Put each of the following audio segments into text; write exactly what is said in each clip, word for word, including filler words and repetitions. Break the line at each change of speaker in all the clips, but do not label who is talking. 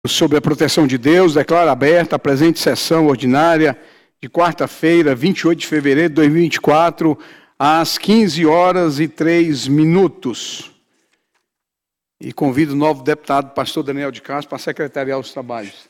Sobre a proteção de Deus, declaro aberta a presente sessão ordinária de quarta-feira, vinte e oito de fevereiro de dois mil e vinte e quatro, às quinze horas e três minutos. E convido o novo deputado, pastor Daniel de Castro, para secretariar os trabalhos.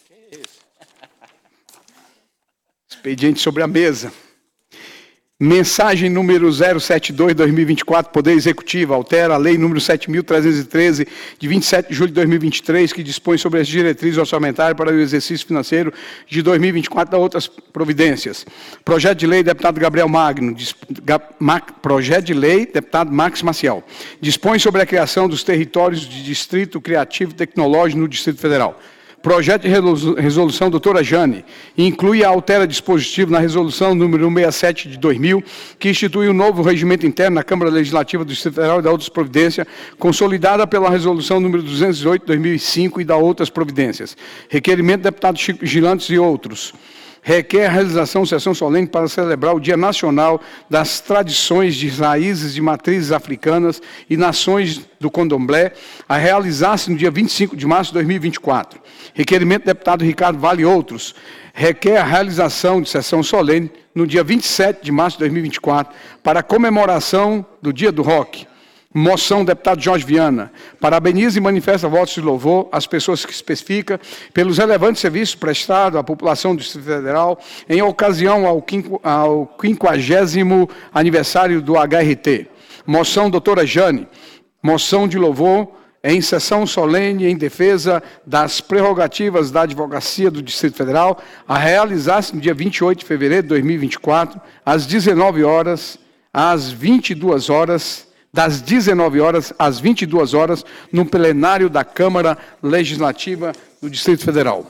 Expediente sobre a mesa. Mensagem número zero setenta e dois, dois mil e vinte e quatro, Poder Executivo, altera a Lei número sete mil trezentos e treze, de vinte e sete de julho de dois mil e vinte e três, que dispõe sobre as diretrizes orçamentárias para o exercício financeiro de dois mil e vinte e quatro, da outras providências. Projeto de Lei, deputado Gabriel Magno, disp, ga, ma, Projeto de Lei, deputado Max Maciel, dispõe sobre a criação dos territórios de Distrito Criativo e Tecnológico no Distrito Federal. Projeto de resolução, doutora Jane, inclui e altera dispositivo na resolução número cento e sessenta e sete de dois mil, que institui um novo regimento interno na Câmara Legislativa do Distrito Federal e da outras providências, consolidada pela resolução número duzentos e oito de dois mil e cinco e da outras providências. Requerimento do deputado Chico Gilantes e outros. Requer a realização de sessão solene para celebrar o Dia Nacional das Tradições de Raízes de Matrizes Africanas e Nações do Candomblé, a realizar-se no dia vinte e cinco de março de dois mil e vinte e quatro. Requerimento do deputado Ricardo Vale e outros. Requer a realização de sessão solene no dia vinte e sete de março de dois mil e vinte e quatro para a comemoração do Dia do Rock. Moção, deputado Jorge Viana, parabeniza e manifesta votos de louvor às pessoas que especifica pelos relevantes serviços prestados à população do Distrito Federal em ocasião ao quinquagésimo aniversário do H R T. Moção, doutora Jane, moção de louvor em sessão solene em defesa das prerrogativas da Advocacia do Distrito Federal, a realizar-se no dia vinte e oito de fevereiro de dois mil e vinte e quatro, às dezenove horas, às vinte e duas horas, das dezenove horas às vinte e duas horas, no plenário da Câmara Legislativa do Distrito Federal.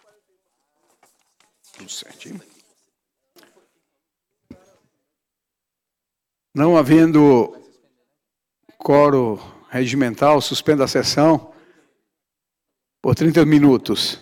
Tudo certinho. Não havendo quórum regimental, suspendo a sessão por trinta minutos.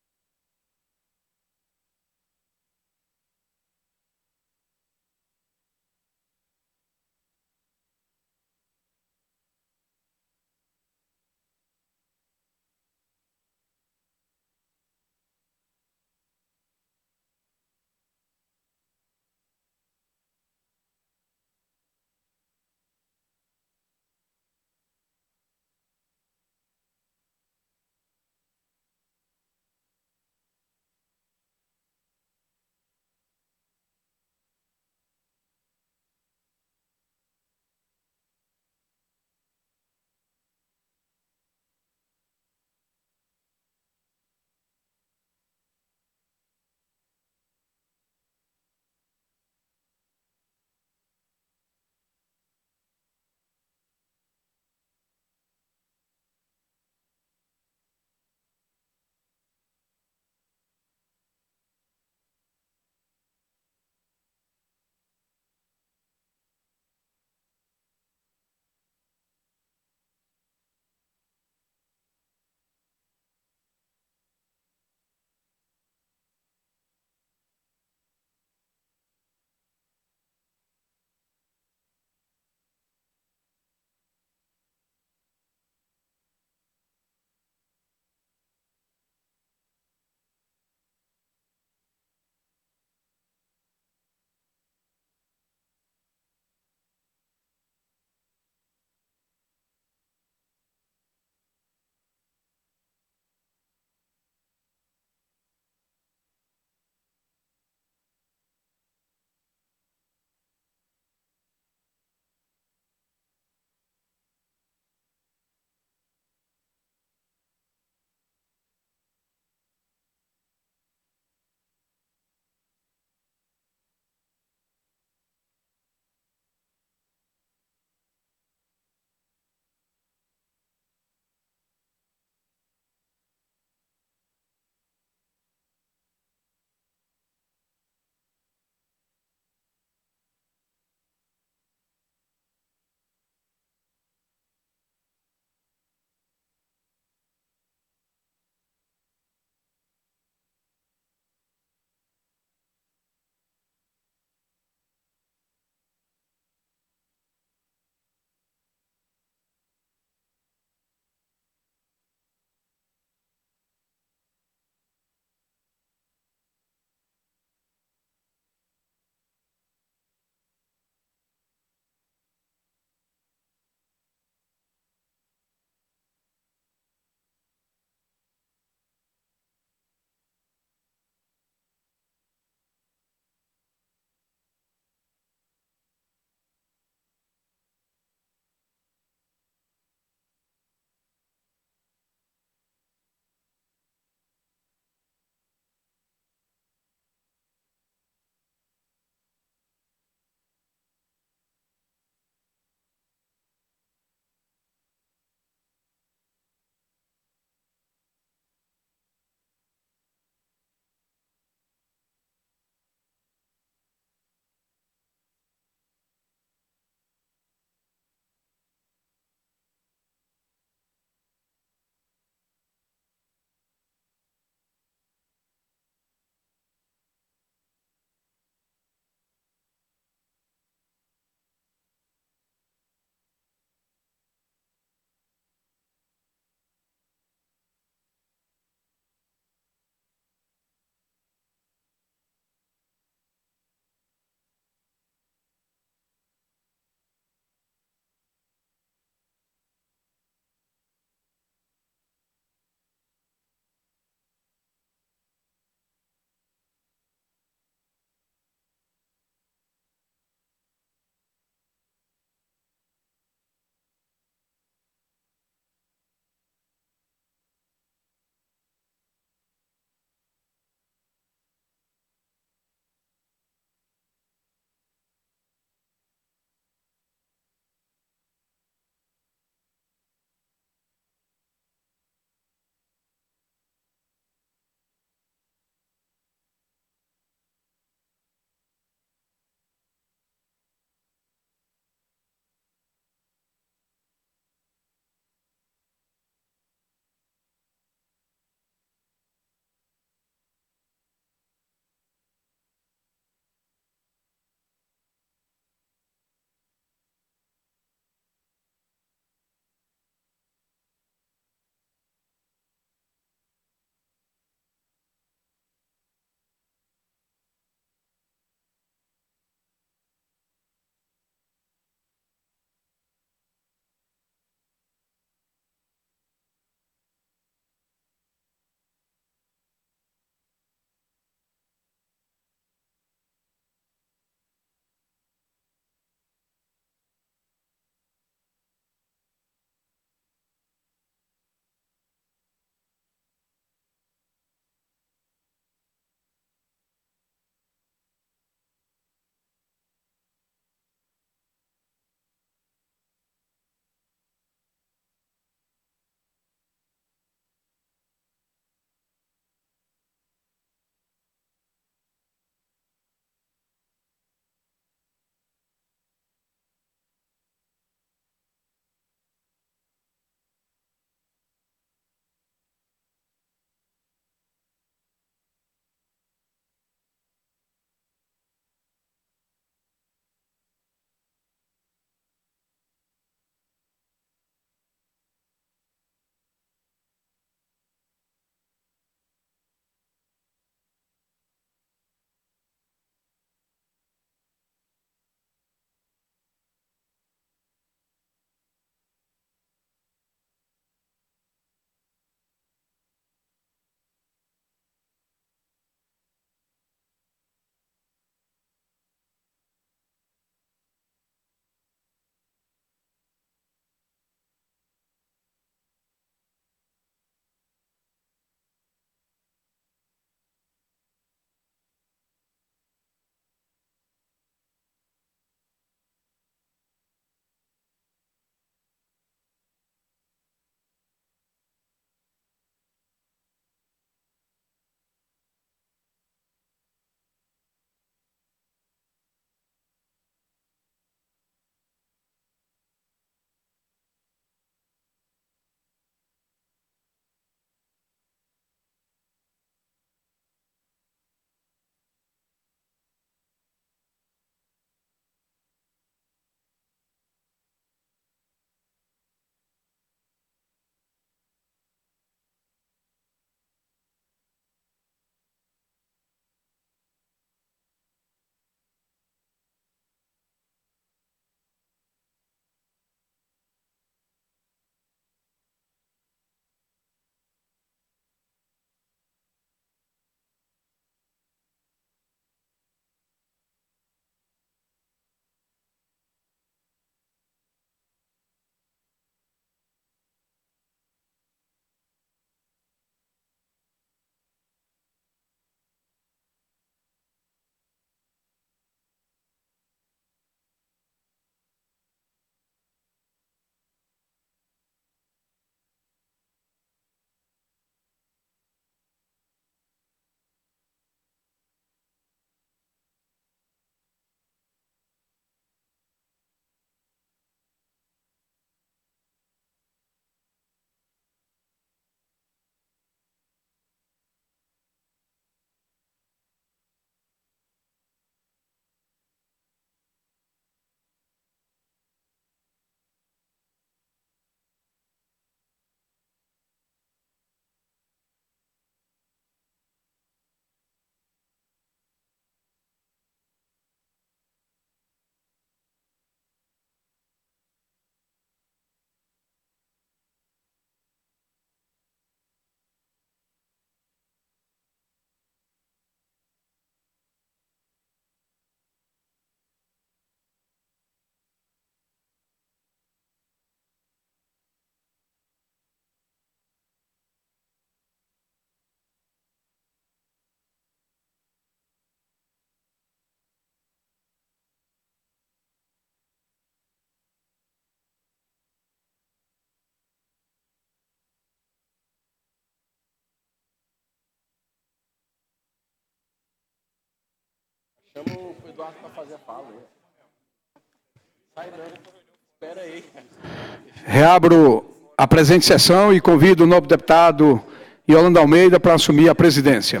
Chama o Eduardo para fazer a fala. Sai não, espera aí.
Reabro a presente sessão e convido o novo deputado Yolanda Almeida para assumir a presidência.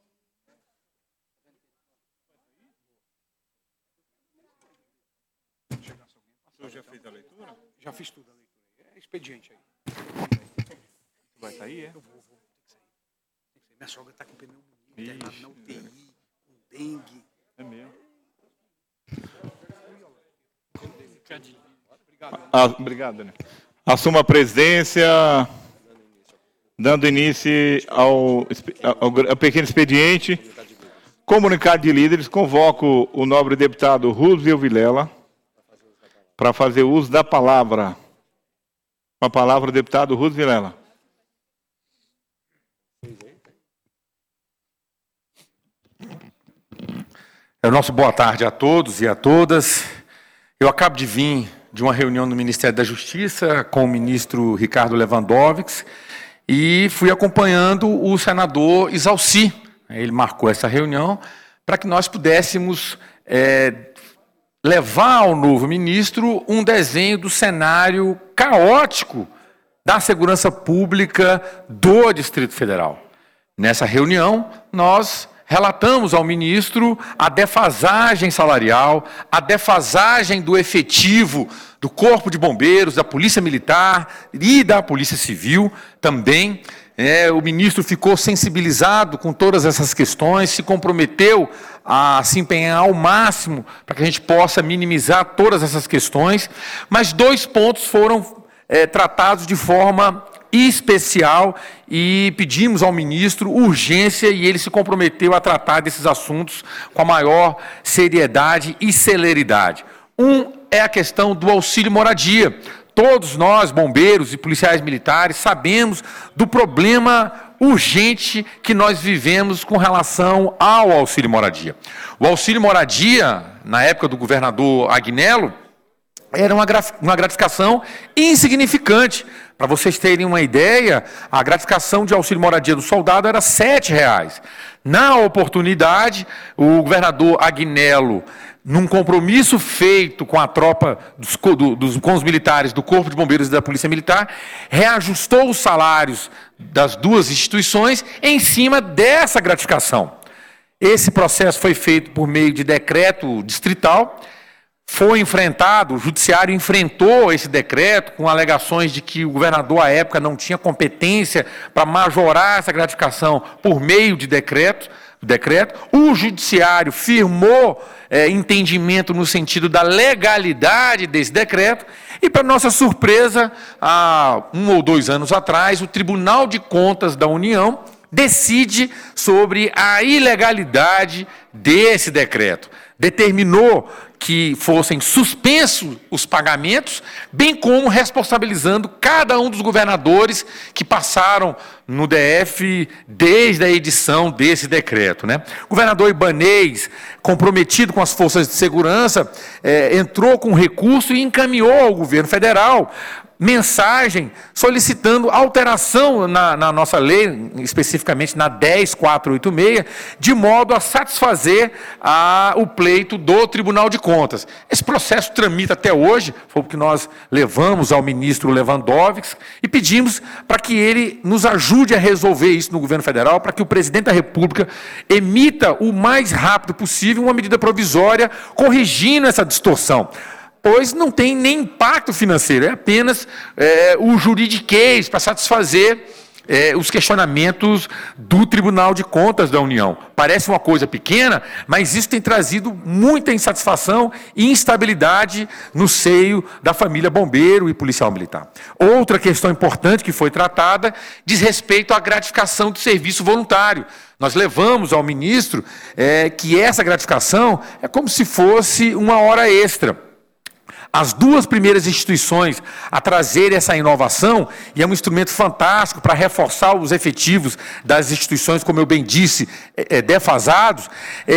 O senhor já fez a leitura?
Já fiz tudo a leitura. É expediente aí.
Vai sair, é?
Eu vou, vou. Tem que sair. Minha sogra está com pneumonia, internada na U T I, com dengue.
É mesmo.
Ah,
obrigado, Daniel. Assuma a presidência, dando início ao, ao, ao pequeno expediente. Comunicado de líderes, convoco o nobre deputado Roosevelt Vilela para fazer uso da palavra. Com a palavra, o deputado Roosevelt Vilela.
É o nosso boa tarde a todos e a todas. Eu acabo de vir de uma reunião no Ministério da Justiça com o ministro Ricardo Lewandowski e fui acompanhando o senador Isalci. Ele marcou essa reunião para que nós pudéssemos é, levar ao novo ministro um desenho do cenário caótico da segurança pública do Distrito Federal. Nessa reunião, nós relatamos ao ministro a defasagem salarial, a defasagem do efetivo do Corpo de Bombeiros, da Polícia Militar e da Polícia Civil também. É, o ministro ficou sensibilizado com todas essas questões, se comprometeu a se empenhar ao máximo para que a gente possa minimizar todas essas questões, mas dois pontos foram é, tratados de forma especial e pedimos ao ministro urgência e ele se comprometeu a tratar desses assuntos com a maior seriedade e celeridade. Um é a questão do auxílio moradia. Todos nós, bombeiros e policiais militares, sabemos do problema urgente que nós vivemos com relação ao auxílio moradia. O auxílio moradia, na época do governador Agnello, era uma gratificação insignificante. Para vocês terem uma ideia, a gratificação de auxílio moradia do soldado era sete reais. Na oportunidade, o governador Agnello, num compromisso feito com a tropa, dos, do, dos, com os militares do Corpo de Bombeiros e da Polícia Militar, reajustou os salários das duas instituições em cima dessa gratificação. Esse processo foi feito por meio de decreto distrital. Foi enfrentado, o judiciário enfrentou esse decreto com alegações de que o governador, à época, não tinha competência para majorar essa gratificação por meio de decreto. decreto. O judiciário firmou é, entendimento no sentido da legalidade desse decreto e, para nossa surpresa, há um ou dois anos atrás, o Tribunal de Contas da União decide sobre a ilegalidade desse decreto. Determinou que fossem suspensos os pagamentos, bem como responsabilizando cada um dos governadores que passaram no D F desde a edição desse decreto, né? O governador Ibanez, comprometido com as forças de segurança, é, entrou com recurso e encaminhou ao governo federal mensagem solicitando alteração na, na nossa lei, especificamente na dez mil quatrocentos e oitenta e seis, de modo a satisfazer a, o pleito do Tribunal de Contas. Esse processo tramita até hoje, foi o que nós levamos ao ministro Lewandowski e pedimos para que ele nos ajude a resolver isso no governo federal, para que o presidente da República emita o mais rápido possível uma medida provisória corrigindo essa distorção. Pois não tem nem impacto financeiro, é apenas é, o juridiquês para satisfazer é, os questionamentos do Tribunal de Contas da União. Parece uma coisa pequena, mas isso tem trazido muita insatisfação e instabilidade no seio da família bombeiro e policial militar. Outra questão importante que foi tratada diz respeito à gratificação do serviço voluntário. Nós levamos ao ministro é, que essa gratificação é como se fosse uma hora extra. As duas primeiras instituições a trazer essa inovação, e é um instrumento fantástico para reforçar os efetivos das instituições, como eu bem disse, é, defasados,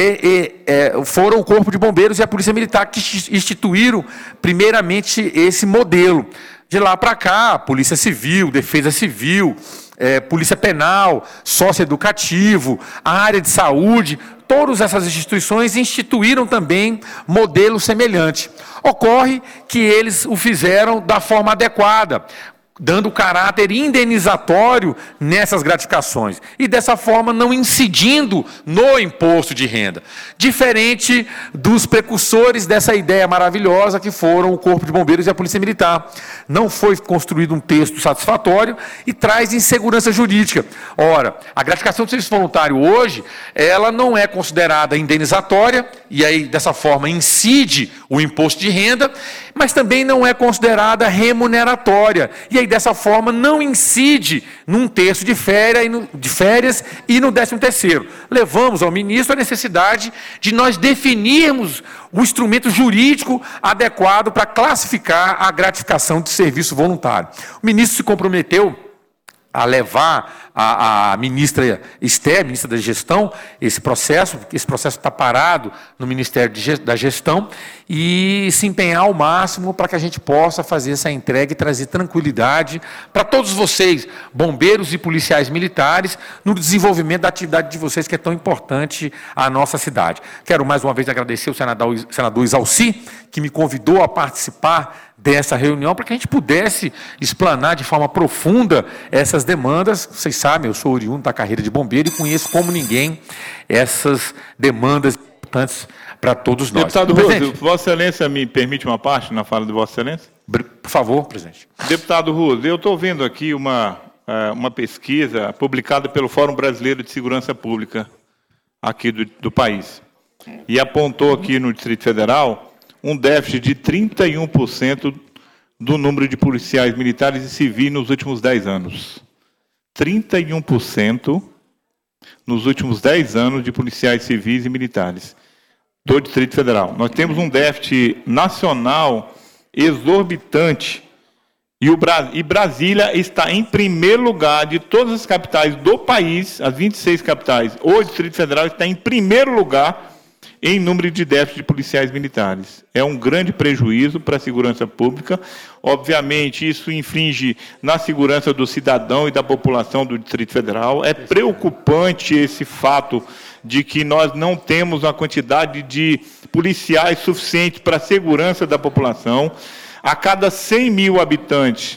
é, é, foram o Corpo de Bombeiros e a Polícia Militar, que instituíram primeiramente esse modelo. De lá para cá, Polícia Civil, Defesa Civil, é, Polícia Penal, Socioeducativo, a área de saúde, todas essas instituições instituíram também modelo semelhante. Ocorre que eles o fizeram da forma adequada, dando caráter indenizatório nessas gratificações e, dessa forma, não incidindo no imposto de renda. Diferente dos precursores dessa ideia maravilhosa que foram o Corpo de Bombeiros e a Polícia Militar. Não foi construído um texto satisfatório e traz insegurança jurídica. Ora, a gratificação do serviço voluntário hoje, ela não é considerada indenizatória, e aí, dessa forma, incide o imposto de renda, mas também não é considerada remuneratória, e aí, dessa forma, não incide num terço de férias, e no, de férias e no décimo terceiro. Levamos ao ministro a necessidade de nós definirmos o instrumento jurídico adequado para classificar a gratificação de serviço voluntário. O ministro se comprometeu a levar a, a ministra Esther, ministra da Gestão, esse processo, porque esse processo está parado no Ministério de, da Gestão, e se empenhar ao máximo para que a gente possa fazer essa entrega e trazer tranquilidade para todos vocês, bombeiros e policiais militares, no desenvolvimento da atividade de vocês, que é tão importante à nossa cidade. Quero mais uma vez agradecer ao senador, senador Isalci, que me convidou a participar dessa reunião, para que a gente pudesse explanar de forma profunda essas demandas. Vocês sabem, eu sou oriundo da carreira de bombeiro e conheço como ninguém essas demandas importantes para todos nós.
Deputado Russo, Vossa Excelência me permite uma parte na fala de Vossa Excelência?
Por favor, presidente.
Deputado Russo, eu estou vendo aqui uma, uma pesquisa publicada pelo Fórum Brasileiro de Segurança Pública aqui do, do país, e apontou aqui no Distrito Federal um déficit de trinta e um por cento do número de policiais militares e civis nos últimos dez anos. trinta e um por cento nos últimos dez anos de policiais civis e militares do Distrito Federal. Nós temos um déficit nacional exorbitante e, o Bra- e Brasília está em primeiro lugar de todas as capitais do país, as vinte e seis capitais. O Distrito Federal está em primeiro lugar em número de déficit de policiais militares. É um grande prejuízo para a segurança pública. Obviamente, isso infringe na segurança do cidadão e da população do Distrito Federal. É preocupante esse fato de que nós não temos uma quantidade de policiais suficiente para a segurança da população. A cada cem mil habitantes,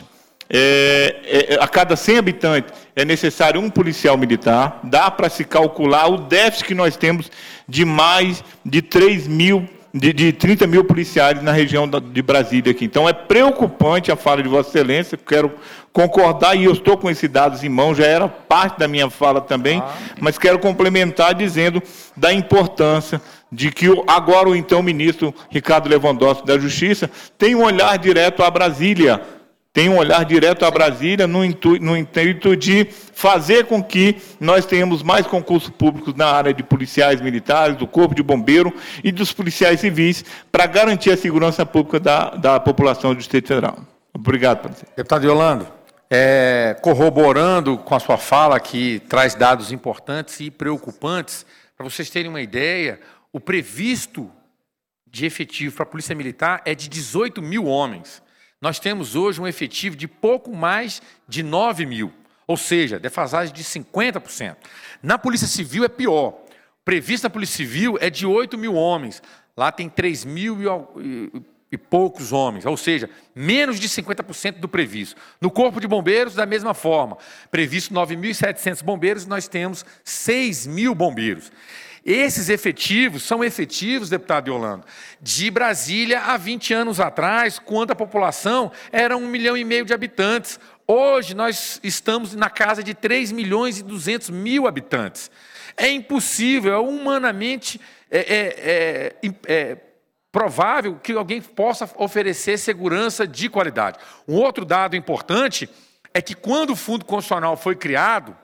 É, é, a cada cem habitantes é necessário um policial militar. Dá para se calcular o déficit que nós temos de mais de três mil, de, de trinta mil policiais na região da, de Brasília aqui. Então é preocupante a fala de Vossa Excelência, quero concordar, e eu estou com esses dados em mão, já era parte da minha fala também, ah. mas quero complementar dizendo da importância de que agora o então ministro Ricardo Lewandowski da Justiça tem um olhar direto a Brasília, tem um olhar direto a Brasília no intuito, no intuito de fazer com que nós tenhamos mais concursos públicos na área de policiais militares, do Corpo de Bombeiro e dos policiais civis, para garantir a segurança pública da, da população do Distrito Federal. Obrigado, presidente.
Deputado Yolando, é, corroborando com a sua fala, que traz dados importantes e preocupantes, para vocês terem uma ideia, o previsto de efetivo para a Polícia Militar é de dezoito mil homens. Nós temos hoje um efetivo de pouco mais de nove mil, ou seja, defasagem de cinquenta por cento. Na Polícia Civil é pior. O previsto na Polícia Civil é de oito mil homens. Lá tem três mil e, e poucos homens, ou seja, menos de cinquenta por cento do previsto. No Corpo de Bombeiros, da mesma forma. Previsto nove mil e setecentos bombeiros, nós temos seis mil bombeiros. Esses efetivos são efetivos, deputado Yolando, de Brasília há vinte anos atrás, quando a população era um milhão e meio de habitantes. Hoje nós estamos na casa de três milhões e duzentos mil habitantes. É impossível, é humanamente é, é, é, é, provável que alguém possa oferecer segurança de qualidade. Um outro dado importante é que quando o Fundo Constitucional foi criado,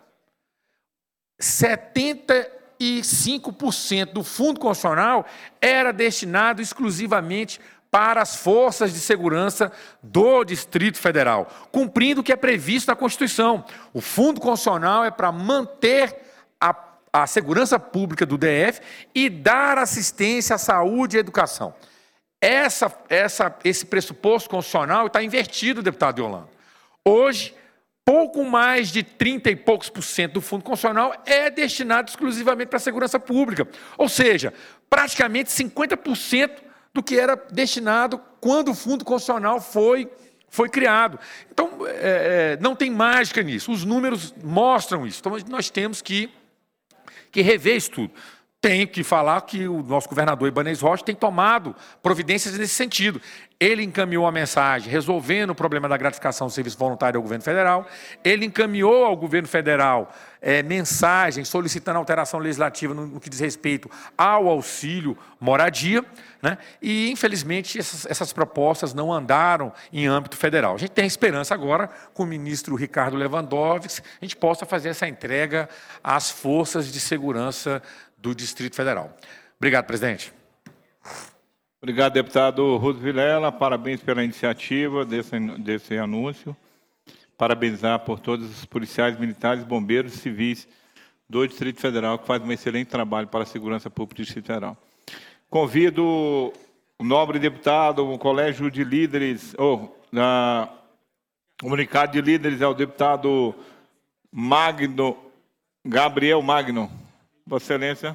setenta e cinco por cento do Fundo Constitucional era destinado exclusivamente para as forças de segurança do Distrito Federal, cumprindo o que é previsto na Constituição. O Fundo Constitucional é para manter a, a segurança pública do D F e dar assistência à saúde e à educação. Essa, essa, esse pressuposto constitucional está invertido, deputado Yolando. Hoje, pouco mais de trinta e poucos por cento do fundo constitucional é destinado exclusivamente para a segurança pública. Ou seja, praticamente cinquenta por cento do que era destinado quando o fundo constitucional foi, foi criado. Então, é, não tem mágica nisso. Os números mostram isso. Então, nós temos que, que rever isso tudo. Tenho que falar que o nosso governador Ibanez Rocha tem tomado providências nesse sentido. Ele encaminhou a mensagem resolvendo o problema da gratificação do serviço voluntário ao governo federal. Ele encaminhou ao governo federal é, mensagem solicitando alteração legislativa no, no que diz respeito ao auxílio moradia, né? E, infelizmente, essas, essas propostas não andaram em âmbito federal. A gente tem esperança agora, com o ministro Ricardo Lewandowski, a gente possa fazer essa entrega às forças de segurança do Distrito Federal. Obrigado, presidente.
Obrigado, deputado Ruto Vilela. Parabéns pela iniciativa desse, desse anúncio. Parabenizar por todos os policiais, militares, bombeiros e civis do Distrito Federal, que fazem um excelente trabalho para a segurança pública do Distrito Federal. Convido o nobre deputado, o Colégio de Líderes, ou na comunicado de líderes, é o deputado Magno, Gabriel Magno. Vossa Excelência.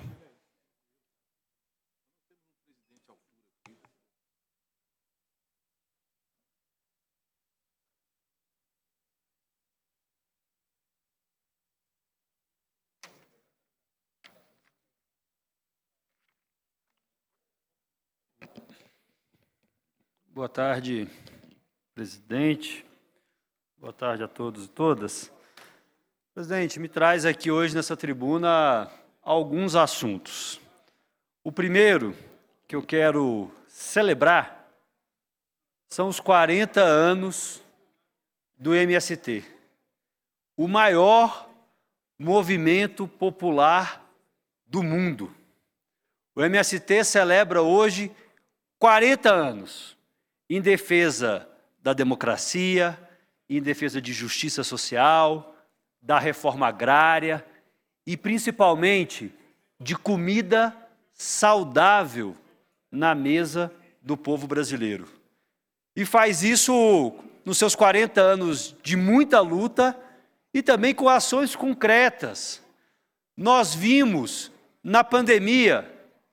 Boa tarde, presidente. Boa tarde a todos e todas. Presidente, me traz aqui hoje nessa tribuna alguns assuntos. O primeiro que eu quero celebrar são os quarenta anos do M S T, o maior movimento popular do mundo. O M S T celebra hoje quarenta anos em defesa da democracia, em defesa de justiça social, da reforma agrária e, principalmente, de comida saudável na mesa do povo brasileiro. E faz isso nos seus quarenta anos de muita luta e também com ações concretas. Nós vimos, na pandemia,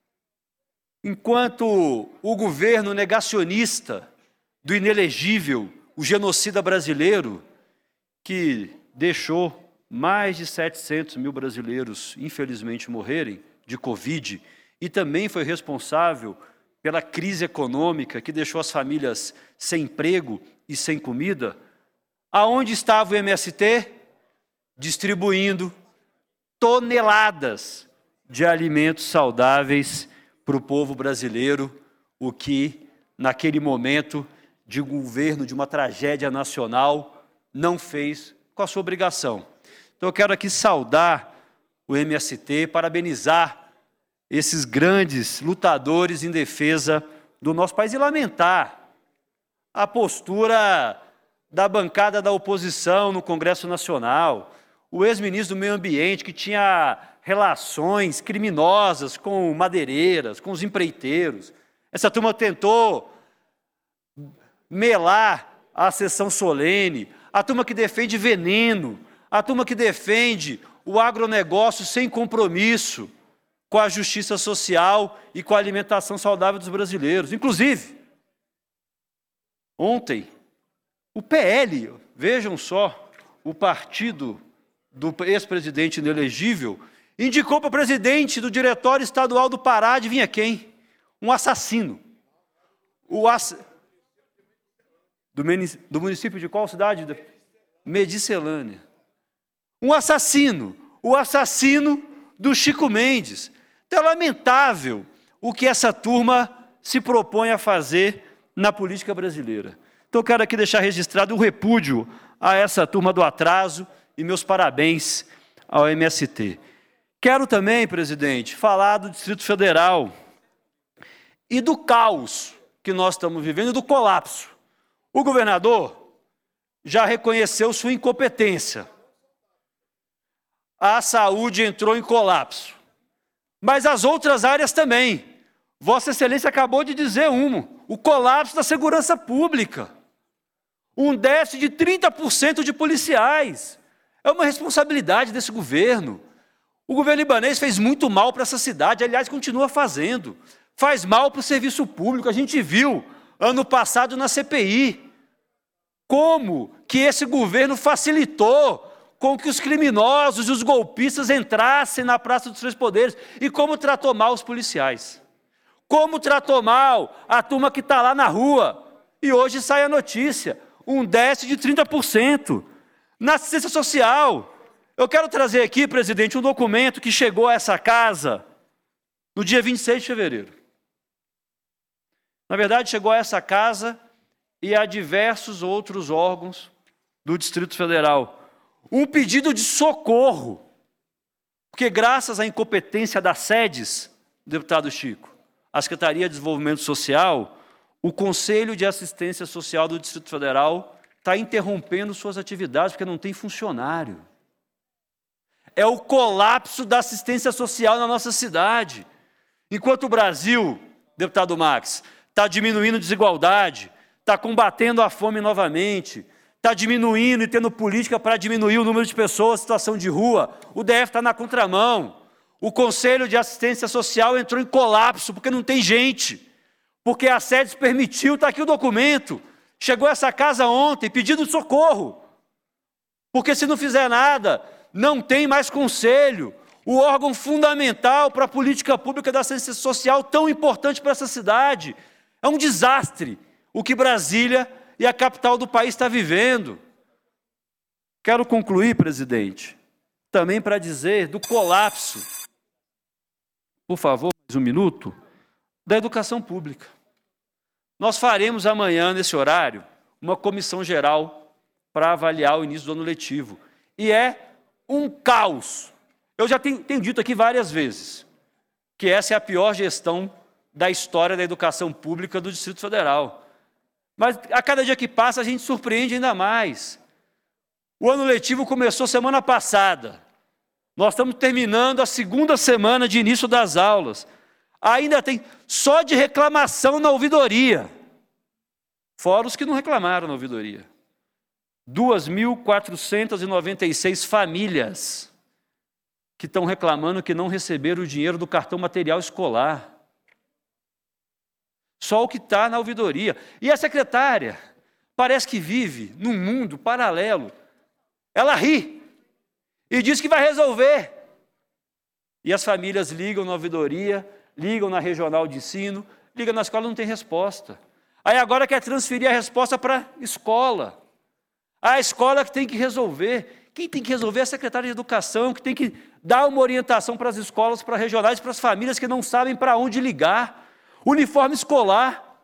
enquanto o governo negacionista do inelegível, o genocida brasileiro, que deixou mais de setecentos mil brasileiros, infelizmente, morrerem de Covid, e também foi responsável pela crise econômica que deixou as famílias sem emprego e sem comida, aonde estava o M S T? Distribuindo toneladas de alimentos saudáveis para o povo brasileiro, o que, naquele momento de governo, de uma tragédia nacional, não fez com a sua obrigação. Então, eu quero aqui saudar o M S T, parabenizar esses grandes lutadores em defesa do nosso país e lamentar a postura da bancada da oposição no Congresso Nacional, o ex-ministro do Meio Ambiente, que tinha relações criminosas com madeireiras, com os empreiteiros. Essa turma tentou melar a sessão solene, a turma que defende veneno, a turma que defende o agronegócio sem compromisso com a justiça social e com a alimentação saudável dos brasileiros. Inclusive, ontem, o P L, vejam só, o partido do ex-presidente inelegível, indicou para o presidente do Diretório Estadual do Pará, adivinha quem? Um assassino. O ass... do, do município de qual cidade? Medicilânea. Um assassino, o assassino do Chico Mendes. Então é lamentável o que essa turma se propõe a fazer na política brasileira. Então eu quero aqui deixar registrado o repúdio a essa turma do atraso e meus parabéns ao M S T. Quero também, presidente, falar do Distrito Federal e do caos que nós estamos vivendo e do colapso. O governador já reconheceu sua incompetência. A saúde entrou em colapso. Mas as outras áreas também. Vossa Excelência acabou de dizer uma, o colapso da segurança pública. Um déficit de trinta por cento de policiais. É uma responsabilidade desse governo. O governo libanês fez muito mal para essa cidade, aliás, continua fazendo. Faz mal para o serviço público. A gente viu ano passado na C P I como que esse governo facilitou com que os criminosos e os golpistas entrassem na Praça dos Três Poderes e como tratou mal os policiais. Como tratou mal a turma que está lá na rua. E hoje sai a notícia, um déficit de trinta por cento. Na assistência social, eu quero trazer aqui, presidente, um documento que chegou a essa casa no dia vinte e seis de fevereiro. Na verdade, chegou a essa casa e a diversos outros órgãos do Distrito Federal. Um pedido de socorro, porque graças à incompetência das sedes, deputado Chico, a Secretaria de Desenvolvimento Social, o Conselho de Assistência Social do Distrito Federal está interrompendo suas atividades porque não tem funcionário. É o colapso da assistência social na nossa cidade. Enquanto o Brasil, deputado Max, está diminuindo a desigualdade, está combatendo a fome novamente, está diminuindo e tendo política para diminuir o número de pessoas em situação de rua, o D F está na contramão. O Conselho de Assistência Social entrou em colapso porque não tem gente, porque a SEDES permitiu, está aqui o documento, chegou a essa casa ontem pedindo socorro, porque se não fizer nada, não tem mais conselho, o órgão fundamental para a política pública da assistência social tão importante para essa cidade. É um desastre o que Brasília e a capital do país está vivendo. Quero concluir, presidente, também para dizer do colapso, por favor, mais um minuto, da educação pública. Nós faremos amanhã, nesse horário, uma comissão geral para avaliar o início do ano letivo. E é um caos. Eu já tenho, tenho dito aqui várias vezes que essa é a pior gestão da história da educação pública do Distrito Federal. Mas a cada dia que passa a gente surpreende ainda mais. O ano letivo começou semana passada. Nós estamos terminando a segunda semana de início das aulas. Ainda tem só de reclamação na ouvidoria. Fora os que não reclamaram na ouvidoria. duas mil quatrocentas e noventa e seis famílias que estão reclamando que não receberam o dinheiro do cartão material escolar. Só o que está na ouvidoria. E a secretária parece que vive num mundo paralelo. Ela ri e diz que vai resolver. E as famílias ligam na ouvidoria, ligam na regional de ensino, ligam na escola, não tem resposta. Aí agora quer transferir a resposta para a escola. A escola que tem que resolver. Quem tem que resolver é a secretária de Educação, que tem que dar uma orientação para as escolas, para as regionais, para as famílias que não sabem para onde ligar. Uniforme escolar.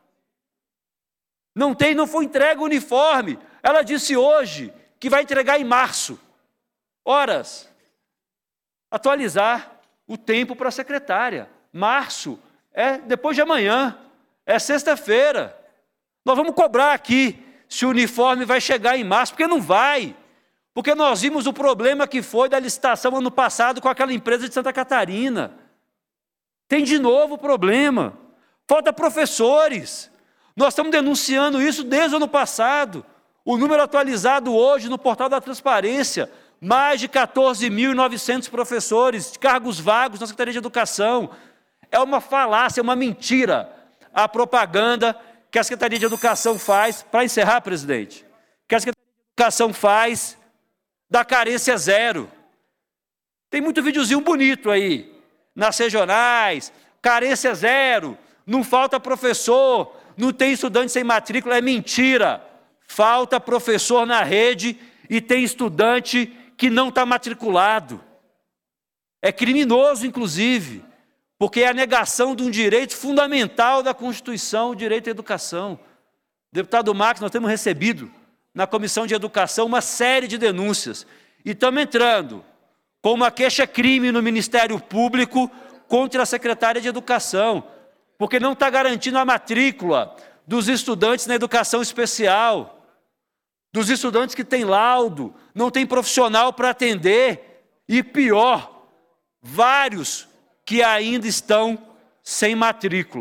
Não tem, não foi entregue o uniforme. Ela disse hoje que vai entregar em março. Horas. Atualizar o tempo para a secretária. Março é depois de amanhã. É sexta-feira. Nós vamos cobrar aqui se o uniforme vai chegar em março, porque não vai. Porque nós vimos o problema que foi da licitação ano passado com aquela empresa de Santa Catarina. Tem de novo o problema. Falta professores. Nós estamos denunciando isso desde o ano passado. O número atualizado hoje no portal da transparência, mais de quatorze mil e novecentos professores, cargos vagos na Secretaria de Educação. É uma falácia, é uma mentira a propaganda que a Secretaria de Educação faz, para encerrar, presidente, que a Secretaria de Educação faz da carência zero. Tem muito videozinho bonito aí, nas regionais, carência zero, não falta professor, não tem estudante sem matrícula, é mentira. Falta professor na rede e tem estudante que não está matriculado. É criminoso, inclusive, porque é a negação de um direito fundamental da Constituição, o direito à educação. Deputado Max, nós temos recebido na Comissão de Educação uma série de denúncias e estamos entrando com uma queixa-crime no Ministério Público contra a secretária de Educação, porque não está garantindo a matrícula dos estudantes na educação especial, dos estudantes que têm laudo, não tem profissional para atender, e pior, vários que ainda estão sem matrícula.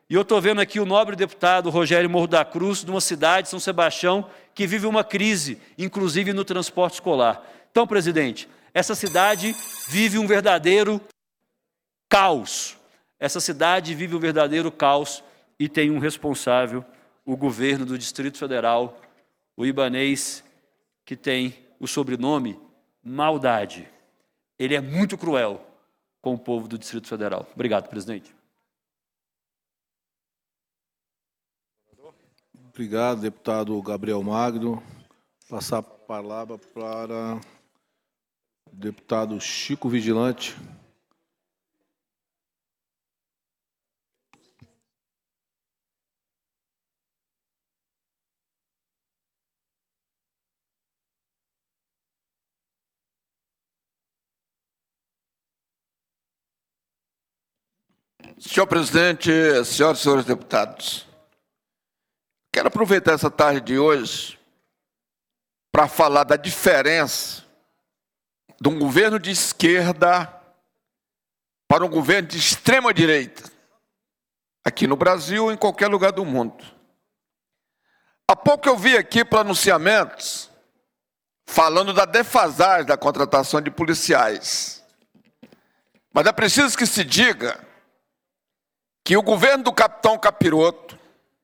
E eu estou vendo aqui o nobre deputado Rogério Morro da Cruz, de uma cidade, São Sebastião, que vive uma crise, inclusive no transporte escolar. Então, presidente, essa cidade vive um verdadeiro caos. Essa cidade vive um verdadeiro caos e tem um responsável, o governo do Distrito Federal, o Ibanez, que tem o sobrenome Maldade. Ele é muito cruel com o povo do Distrito Federal. Obrigado, presidente.
Obrigado, deputado Gabriel Magno. Passar a palavra para o deputado Chico Vigilante.
Senhor presidente, senhoras e senhores deputados, quero aproveitar essa tarde de hoje para falar da diferença de um governo de esquerda para um governo de extrema-direita, aqui no Brasil ou em qualquer lugar do mundo. Há pouco eu vi aqui pronunciamentos falando da defasagem da contratação de policiais. Mas é preciso que se diga que o governo do capitão Capiroto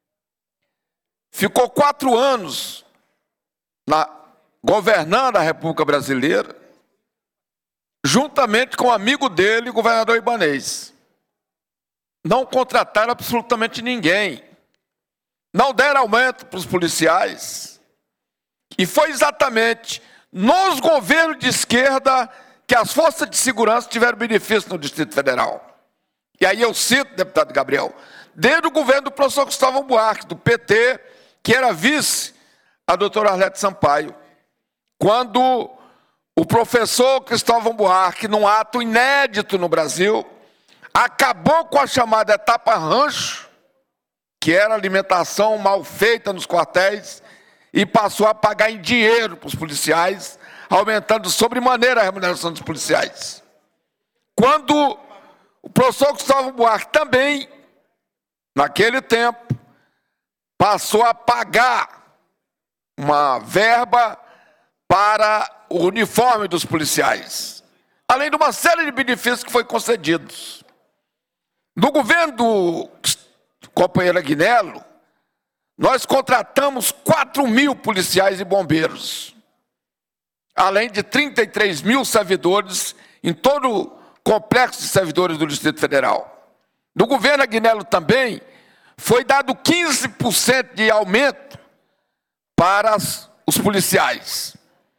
ficou quatro anos na, governando a República Brasileira, juntamente com o amigo dele, o governador Ibanez. Não contrataram absolutamente ninguém. Não deram aumento para os policiais. E foi exatamente nos governos de esquerda que as forças de segurança tiveram benefício no Distrito Federal. E aí eu cito, deputado Gabriel, desde o governo do professor Cristóvão Buarque, do P T, que era vice a doutora Arlete Sampaio, quando o professor Cristóvão Buarque, num ato inédito no Brasil, acabou com a chamada etapa rancho, que era alimentação mal feita nos quartéis, e passou a pagar em dinheiro para os policiais, aumentando sobremaneira a remuneração dos policiais. Quando o professor Cristóvão Buarque também, naquele tempo, passou a pagar uma verba para o uniforme dos policiais, além de uma série de benefícios que foi concedidos. No governo do companheiro Agnello, nós contratamos quatro mil policiais e bombeiros, além de trinta e três mil servidores em todo o complexo de servidores do Distrito Federal. No governo Agnello também foi dado quinze por cento de aumento para os policiais.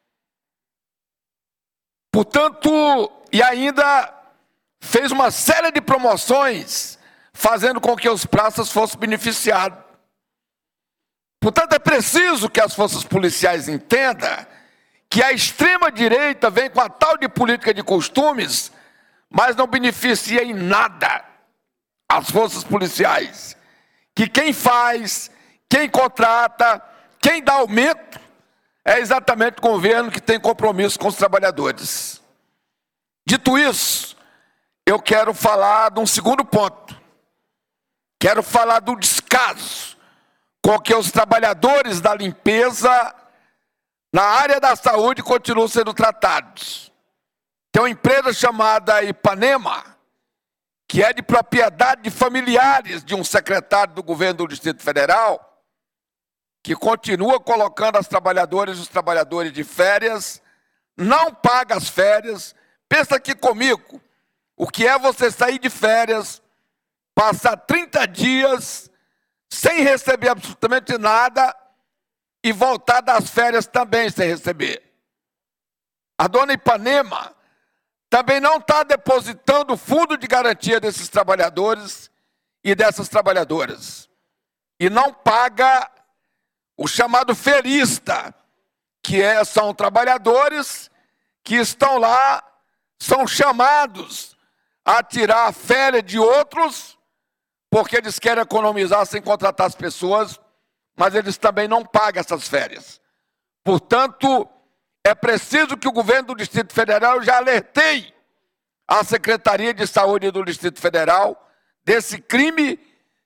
Portanto, e ainda fez uma série de promoções, fazendo com que os praças fossem beneficiados. Portanto, é preciso que as forças policiais entendam que a extrema-direita vem com a tal de política de costumes, mas não beneficia em nada as forças policiais. Que quem faz, quem contrata, quem dá aumento, é exatamente o governo que tem compromisso com os trabalhadores. Dito isso, eu quero falar de um segundo ponto. Quero falar do descaso com que os trabalhadores da limpeza na área da saúde continuam sendo tratados. Tem uma empresa chamada Ipanema, que é de propriedade de familiares de um secretário do governo do Distrito Federal, que continua colocando as trabalhadoras e os trabalhadores de férias, não paga as férias. Pensa aqui comigo, o que é você sair de férias, passar trinta dias sem receber absolutamente nada e voltar das férias também sem receber. A dona Ipanema também não está depositando o fundo de garantia desses trabalhadores e dessas trabalhadoras. E não paga o chamado ferista, que é, são trabalhadores que estão lá, são chamados a tirar a férias de outros, porque eles querem economizar sem contratar as pessoas, mas eles também não pagam essas férias. Portanto, é preciso que o governo do Distrito Federal já alertei a Secretaria de Saúde do Distrito Federal desse crime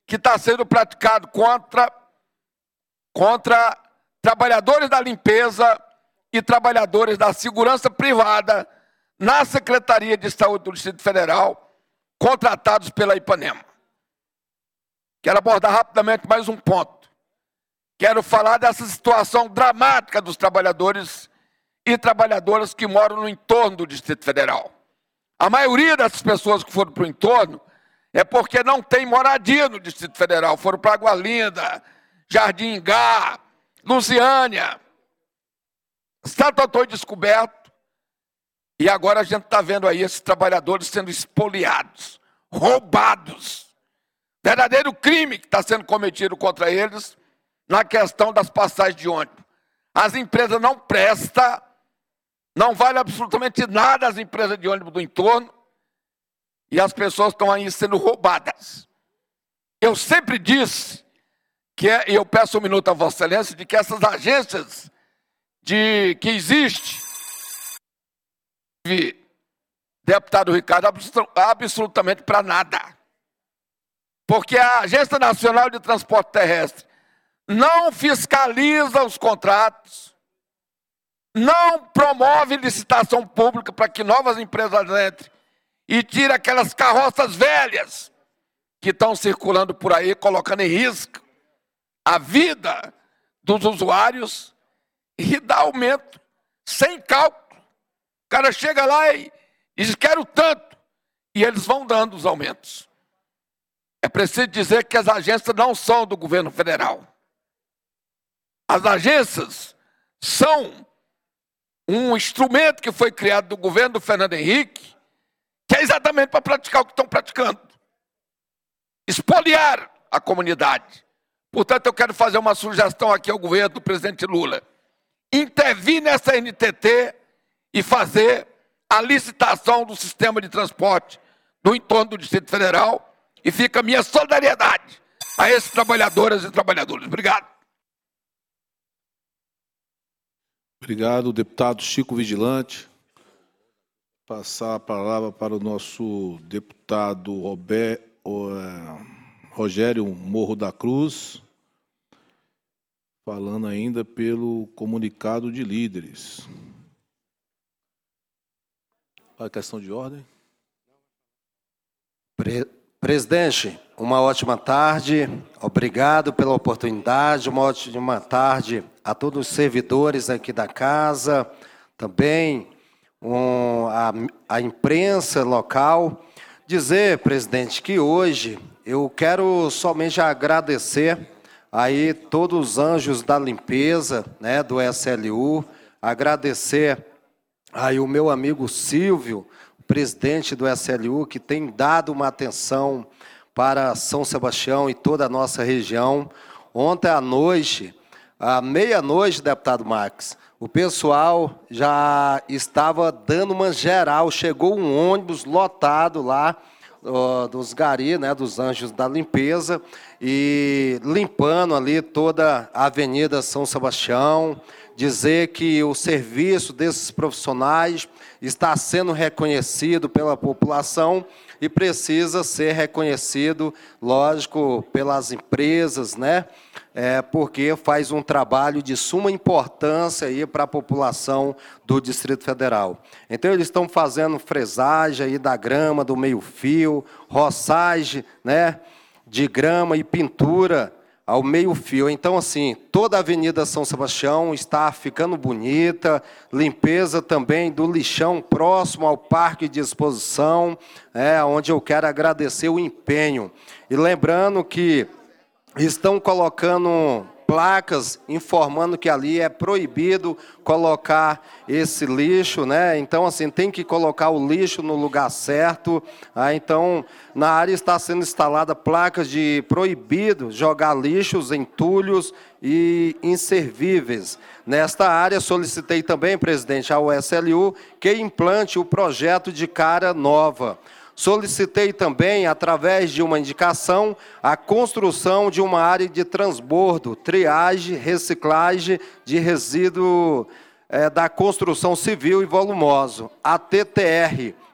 que está sendo praticado contra, contra trabalhadores da limpeza e trabalhadores da segurança privada na Secretaria de Saúde do Distrito Federal, contratados pela Ipanema. Quero abordar rapidamente mais um ponto. Quero falar dessa situação dramática dos trabalhadores e trabalhadoras que moram no entorno do Distrito Federal. A maioria dessas pessoas que foram para o entorno é porque não tem moradia no Distrito Federal. Foram para Água Linda, Jardim Ingá, Lusiânia, Santo Antônio Descoberto. E agora a gente está vendo aí esses trabalhadores sendo espoliados, roubados. Verdadeiro crime que está sendo cometido contra eles na questão das passagens de ônibus. As empresas não prestam, não vale absolutamente nada as empresas de ônibus do entorno, e as pessoas estão aí sendo roubadas. Eu sempre disse, que é, e eu peço um minuto a Vossa Excelência, de que essas agências de, que existem, deputado Ricardo, absolutamente para nada. Porque a Agência Nacional de Transporte Terrestre não fiscaliza os contratos, não promove licitação pública para que novas empresas entrem e tire aquelas carroças velhas que estão circulando por aí, colocando em risco a vida dos usuários e dá aumento sem cálculo. O cara chega lá e diz, quero tanto, e eles vão dando os aumentos. É preciso dizer que as agências não são do governo federal. As agências são um instrumento que foi criado do governo do Fernando Henrique, que é exatamente para praticar o que estão praticando. Espoliar a comunidade. Portanto, eu quero fazer uma sugestão aqui ao governo do presidente Lula. Intervir nessa N T T e fazer a licitação do sistema de transporte do entorno do Distrito Federal. E fica a minha solidariedade a esses trabalhadoras e trabalhadores. Obrigado.
Obrigado, deputado Chico Vigilante. Passar a palavra para o nosso deputado Robert, Rogério Morro da Cruz, falando ainda pelo comunicado de líderes. A questão de ordem.
Pre Presidente, uma ótima tarde, obrigado pela oportunidade, uma ótima tarde a todos os servidores aqui da casa, também um, a, a imprensa local. Dizer, presidente, que hoje eu quero somente agradecer aí todos os anjos da limpeza, né, do S L U, agradecer aí o meu amigo Silvio, presidente do S L U, que tem dado uma atenção para São Sebastião e toda a nossa região. Ontem à noite, à meia-noite, deputado Max, o pessoal já estava dando uma geral, chegou um ônibus lotado lá, ó, dos Gari, né, dos Anjos da Limpeza, e limpando ali toda a Avenida São Sebastião, dizer que o serviço desses profissionais está sendo reconhecido pela população e precisa ser reconhecido, lógico, pelas empresas, né? É, porque faz um trabalho de suma importância aí para a população do Distrito Federal. Então, eles estão fazendo fresagem aí da grama, do meio-fio, roçagem, né, de grama e pintura ao meio-fio. Então, assim, toda a Avenida São Sebastião está ficando bonita, limpeza também do lixão próximo ao Parque de Exposição, é, onde eu quero agradecer o empenho. E lembrando que estão colocando placas informando que ali é proibido colocar esse lixo, né? Então, assim, tem que colocar o lixo no lugar certo. Ah, então, na área está sendo instalada placas de proibido jogar lixos, entulhos e inservíveis. Nesta área, solicitei também, presidente, ao S L U que implante o projeto de cara nova. Solicitei também, através de uma indicação, a construção de uma área de transbordo, triagem, reciclagem de resíduo é, da construção civil e volumoso, a T T R,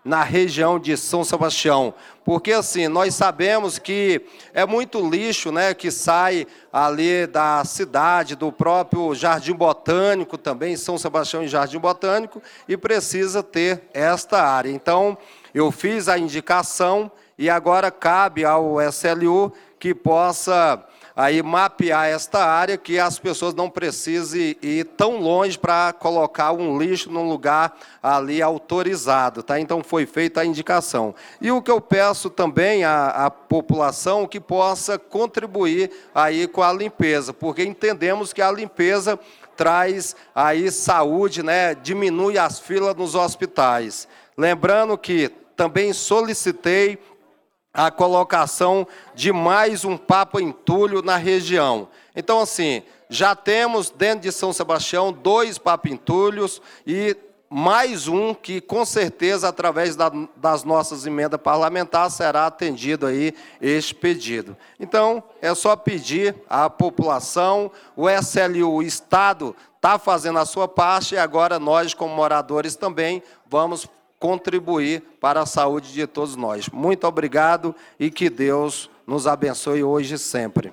na região de São Sebastião. Porque, assim, nós sabemos que é muito lixo, né, que sai ali da cidade, do próprio Jardim Botânico, também São Sebastião e Jardim Botânico, e precisa ter esta área. Então, eu fiz a indicação e agora cabe ao S L U que possa aí mapear esta área, que as pessoas não precisem ir tão longe para colocar um lixo num lugar ali autorizado, tá? Então foi feita a indicação. E o que eu peço também à, à população que possa contribuir aí com a limpeza, porque entendemos que a limpeza traz aí saúde, né? Diminui as filas nos hospitais. Lembrando que também solicitei a colocação de mais um Papa Entulho na região. Então, assim, já temos dentro de São Sebastião dois Papa Entulhos e mais um que, com certeza, através da, das nossas emendas parlamentares, será atendido aí este pedido. Então, é só pedir à população, o S L U, o Estado, está fazendo a sua parte e agora nós, como moradores, também vamos contribuir para a saúde de todos nós. Muito obrigado e que Deus nos abençoe hoje e sempre.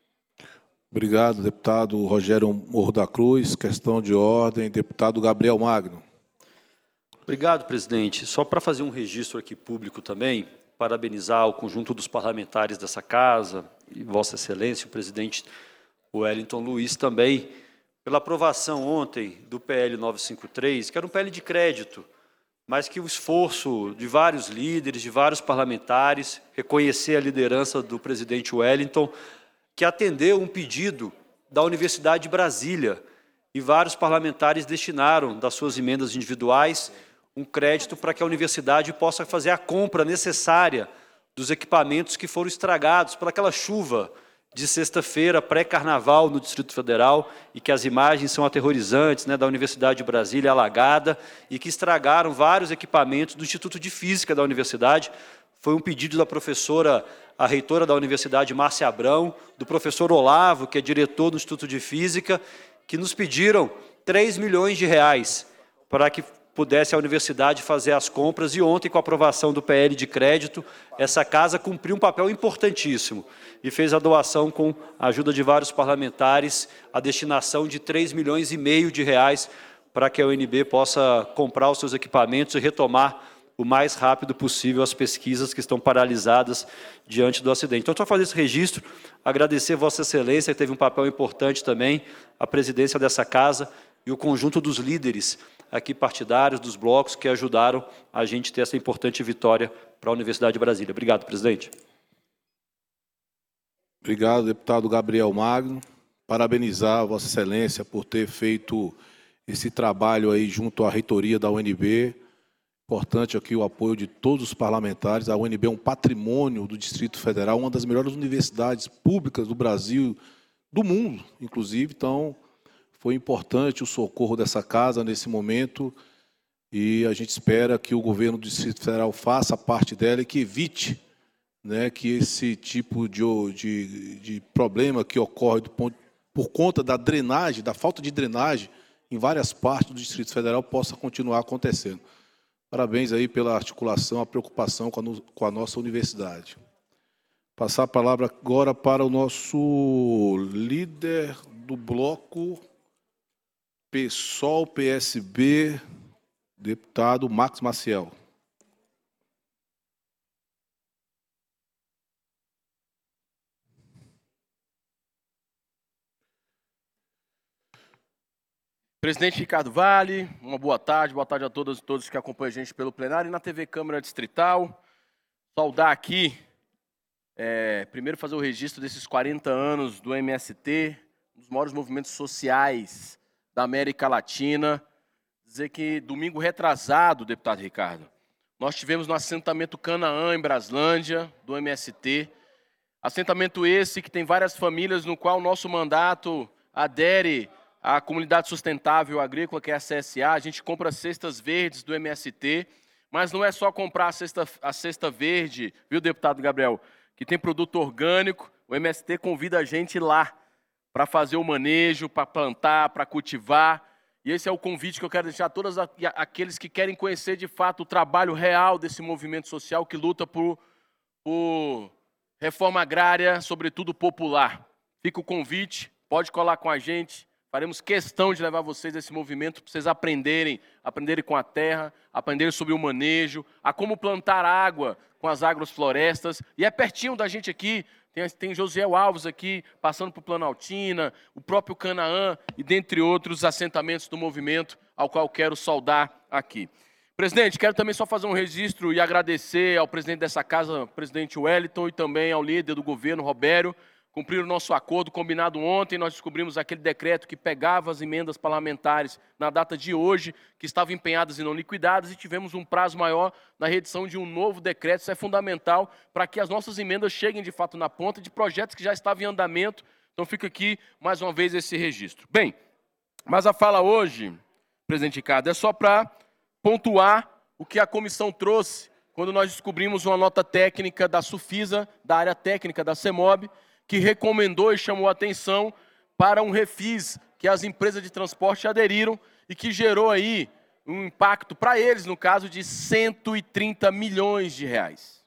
Obrigado, deputado Rogério Morro da Cruz. Questão de ordem, deputado Gabriel Magno.
Obrigado, presidente. Só para fazer um registro aqui público também, parabenizar o conjunto dos parlamentares dessa casa, e Vossa Excelência, o presidente Wellington Luiz também, pela aprovação ontem do P L novecentos e cinquenta e três, que era um P L de crédito, mas que o esforço de vários líderes, de vários parlamentares, reconhecer a liderança do presidente Wellington, que atendeu um pedido da Universidade de Brasília, e vários parlamentares destinaram das suas emendas individuais um crédito para que a universidade possa fazer a compra necessária dos equipamentos que foram estragados por aquela chuva de sexta-feira, pré-carnaval no Distrito Federal, e que as imagens são aterrorizantes, né, da Universidade de Brasília alagada, e que estragaram vários equipamentos do Instituto de Física da Universidade. Foi um pedido da professora, a reitora da Universidade, Márcia Abrão, do professor Olavo, que é diretor do Instituto de Física, que nos pediram três milhões de reais para que pudesse a universidade fazer as compras, e ontem, com a aprovação do P L de crédito, essa casa cumpriu um papel importantíssimo e fez a doação, com a ajuda de vários parlamentares, a destinação de três milhões e meio de reais para que a U N B possa comprar os seus equipamentos e retomar o mais rápido possível as pesquisas que estão paralisadas diante do acidente. Então, só fazer esse registro, agradecer a Vossa Excelência, que teve um papel importante também, a presidência dessa casa e o conjunto dos líderes aqui partidários, dos blocos, que ajudaram a gente ter essa importante vitória para a Universidade de Brasília. Obrigado, presidente.
Obrigado, deputado Gabriel Magno. Parabenizar a Vossa Excelência por ter feito esse trabalho aí junto à reitoria da U N B. Importante aqui o apoio de todos os parlamentares. A U N B é um patrimônio do Distrito Federal, uma das melhores universidades públicas do Brasil, do mundo, inclusive. Então, foi importante o socorro dessa casa nesse momento e a gente espera que o governo do Distrito Federal faça a parte dela e que evite, né, que esse tipo de, de, de problema que ocorre do ponto, por conta da drenagem, da falta de drenagem em várias partes do Distrito Federal possa continuar acontecendo. Parabéns aí pela articulação, a preocupação com a, no, com a nossa universidade. Passar a palavra agora para o nosso líder do bloco PSOL, P S B, deputado Max Maciel.
Presidente Ricardo Vale, uma boa tarde, boa tarde a todas e todos que acompanham a gente pelo plenário e na T V Câmara Distrital. Saudar aqui, é, primeiro fazer o registro desses quarenta anos do M S T, um dos maiores movimentos sociais da América Latina. Dizer que domingo retrasado, deputado Ricardo, nós tivemos no assentamento Canaã, em Braslândia, do M S T. Assentamento esse que tem várias famílias, no qual o nosso mandato adere à Comunidade Sustentável Agrícola, que é a C S A. A gente compra cestas verdes do M S T, mas não é só comprar a cesta, a cesta verde, viu, deputado Gabriel, que tem produto orgânico. O M S T convida a gente lá para fazer o manejo, para plantar, para cultivar. E esse é o convite que eu quero deixar a todos aqueles que querem conhecer de fato o trabalho real desse movimento social que luta por, por reforma agrária, sobretudo popular. Fica o convite, pode colar com a gente, faremos questão de levar vocês a esse movimento para vocês aprenderem, aprenderem com a terra, aprenderem sobre o manejo, a como plantar água com as agroflorestas. E é pertinho da gente aqui. Tem, tem Josiel Alves aqui, passando por Planaltina, o próprio Canaã e dentre outros assentamentos do movimento ao qual quero saudar aqui. Presidente, quero também só fazer um registro e agradecer ao presidente dessa casa, presidente Wellington, e também ao líder do governo, Robério, cumprir o nosso acordo combinado ontem. Nós descobrimos aquele decreto que pegava as emendas parlamentares na data de hoje, que estavam empenhadas e não liquidadas, e tivemos um prazo maior na reedição de um novo decreto. Isso é fundamental para que as nossas emendas cheguem de fato na ponta de projetos que já estavam em andamento. Então fica aqui mais uma vez esse registro. Bem, mas a fala hoje, presidente Ricardo, é só para pontuar o que a comissão trouxe quando nós descobrimos uma nota técnica da Sufisa, da área técnica da CEMOB, que recomendou e chamou a atenção para um refis que as empresas de transporte aderiram e que gerou aí um impacto para eles, no caso, de cento e trinta milhões de reais.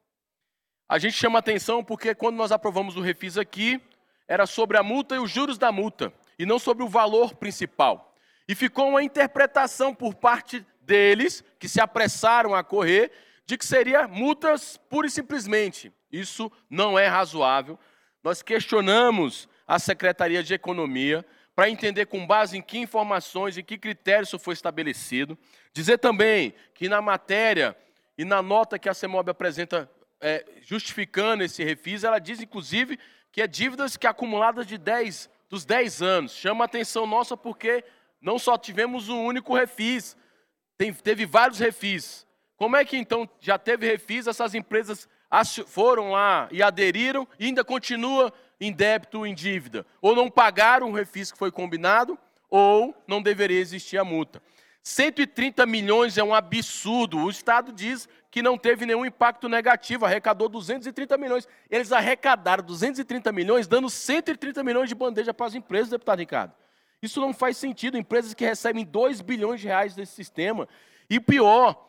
A gente chama a atenção porque quando nós aprovamos o refis aqui, era sobre a multa e os juros da multa, e não sobre o valor principal. E ficou uma interpretação por parte deles, que se apressaram a correr, de que seria multas pura e simplesmente. Isso não é razoável. Nós questionamos a Secretaria de Economia para entender com base em que informações e que critérios isso foi estabelecido. Dizer também que na matéria e na nota que a CEMOB apresenta é, justificando esse refis, ela diz inclusive que é dívidas que acumuladas de dez, dos dez anos. Chama a atenção nossa porque não só tivemos um único refis, tem, teve vários refis. Como é que então já teve refis, essas empresas foram lá e aderiram e ainda continua em débito, em dívida? Ou não pagaram o refis que foi combinado, ou não deveria existir a multa. cento e trinta milhões é um absurdo. O Estado diz que não teve nenhum impacto negativo, arrecadou duzentos e trinta milhões. Eles arrecadaram duzentos e trinta milhões, dando cento e trinta milhões de bandeja para as empresas, deputado Ricardo. Isso não faz sentido. Empresas que recebem dois bilhões de reais desse sistema. E o pior,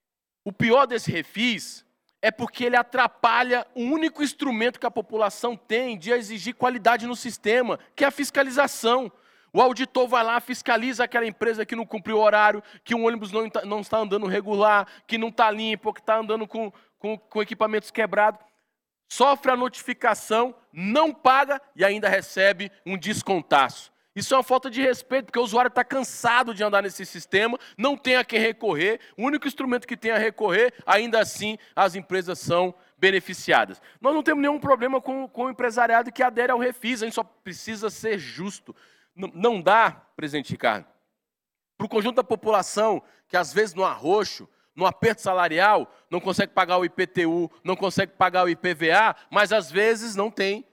o pior desse refis é porque ele atrapalha o único instrumento que a população tem de exigir qualidade no sistema, que é a fiscalização. O auditor vai lá, fiscaliza aquela empresa que não cumpriu o horário, que o ônibus não, não está andando regular, que não está limpo, que está andando com, com, com equipamentos quebrados. Sofre a notificação, não paga e ainda recebe um descontaço. Isso é uma falta de respeito, porque o usuário está cansado de andar nesse sistema, não tem a quem recorrer, o único instrumento que tem a recorrer, ainda assim as empresas são beneficiadas. Nós não temos nenhum problema com, com o empresariado que adere ao refis, a gente só precisa ser justo. Não, não dá, presidente Ricardo, para o conjunto da população que às vezes no arroxo, no aperto salarial, não consegue pagar o I P T U, não consegue pagar o I P V A, mas às vezes não tem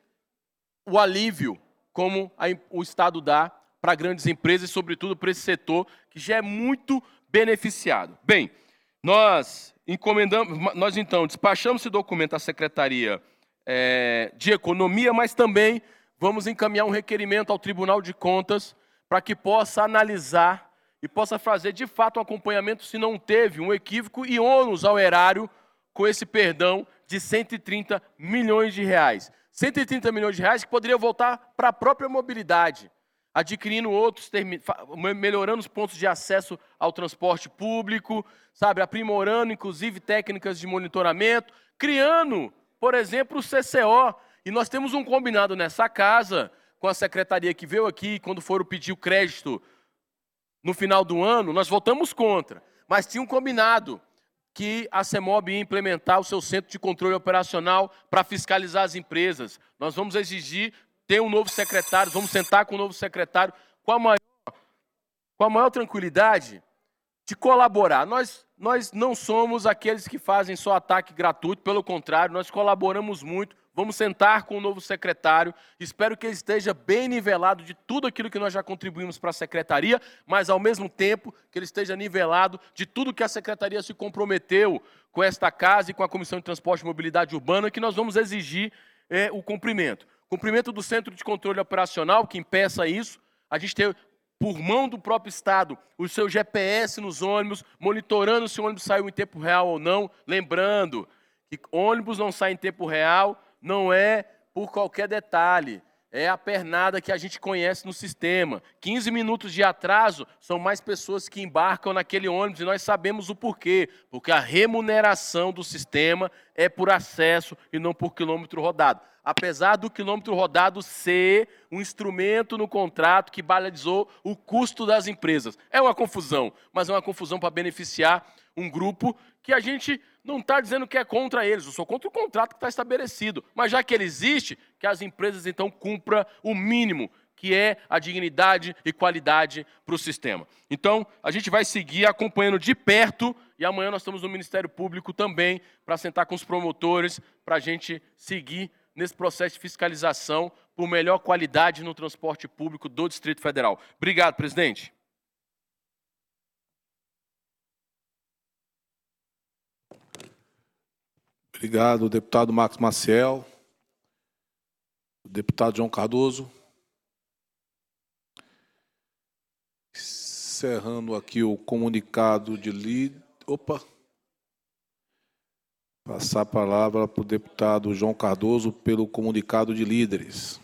o alívio como a, o Estado dá para grandes empresas e, sobretudo, para esse setor que já é muito beneficiado. Bem, nós encomendamos, nós então despachamos esse documento à Secretaria é, de Economia, mas também vamos encaminhar um requerimento ao Tribunal de Contas para que possa analisar e possa fazer, de fato, um acompanhamento se não teve um equívoco e ônus ao erário com esse perdão de cento e trinta milhões de reais. cento e trinta milhões de reais que poderiam voltar para a própria mobilidade, adquirindo outros, melhorando os pontos de acesso ao transporte público, sabe, aprimorando, inclusive, técnicas de monitoramento, criando, por exemplo, o C C O. E nós temos um combinado nessa casa, com a secretaria que veio aqui, quando foram pedir o crédito no final do ano, nós votamos contra, mas tinha um combinado que a CEMOB ia implementar o seu centro de controle operacional para fiscalizar as empresas. Nós vamos exigir ter um novo secretário, vamos sentar com o novo secretário com a maior, com a maior tranquilidade de colaborar. Nós, nós não somos aqueles que fazem só ataque gratuito, pelo contrário, nós colaboramos muito. Vamos sentar com o novo secretário, espero que ele esteja bem nivelado de tudo aquilo que nós já contribuímos para a secretaria, mas ao mesmo tempo que ele esteja nivelado de tudo que a secretaria se comprometeu com esta casa e com a Comissão de Transporte e Mobilidade Urbana, que nós vamos exigir é, o cumprimento. Cumprimento do Centro de Controle Operacional, que impeça isso. A gente tem por mão do próprio Estado, o seu G P S nos ônibus, monitorando se o ônibus saiu em tempo real ou não. Lembrando que ônibus não sai em tempo real, não é por qualquer detalhe. É a pernada que a gente conhece no sistema. quinze minutos de atraso são mais pessoas que embarcam naquele ônibus e nós sabemos o porquê. Porque a remuneração do sistema é por acesso e não por quilômetro rodado. Apesar do quilômetro rodado ser um instrumento no contrato que balizou o custo das empresas. É uma confusão, mas é uma confusão para beneficiar um grupo que a gente não está dizendo que é contra eles. Eu sou contra o contrato que está estabelecido. Mas já que ele existe, que as empresas então cumpram o mínimo, que é a dignidade e qualidade para o sistema. Então, a gente vai seguir acompanhando de perto e amanhã nós estamos no Ministério Público também para sentar com os promotores para a gente seguir nesse processo de fiscalização por melhor qualidade no transporte público do Distrito Federal. Obrigado, presidente.
Obrigado, deputado Marcos Maciel. Deputado João Cardoso. Encerrando aqui o comunicado de líder. Opa! Passar a palavra para o deputado João Cardoso pelo comunicado de líderes.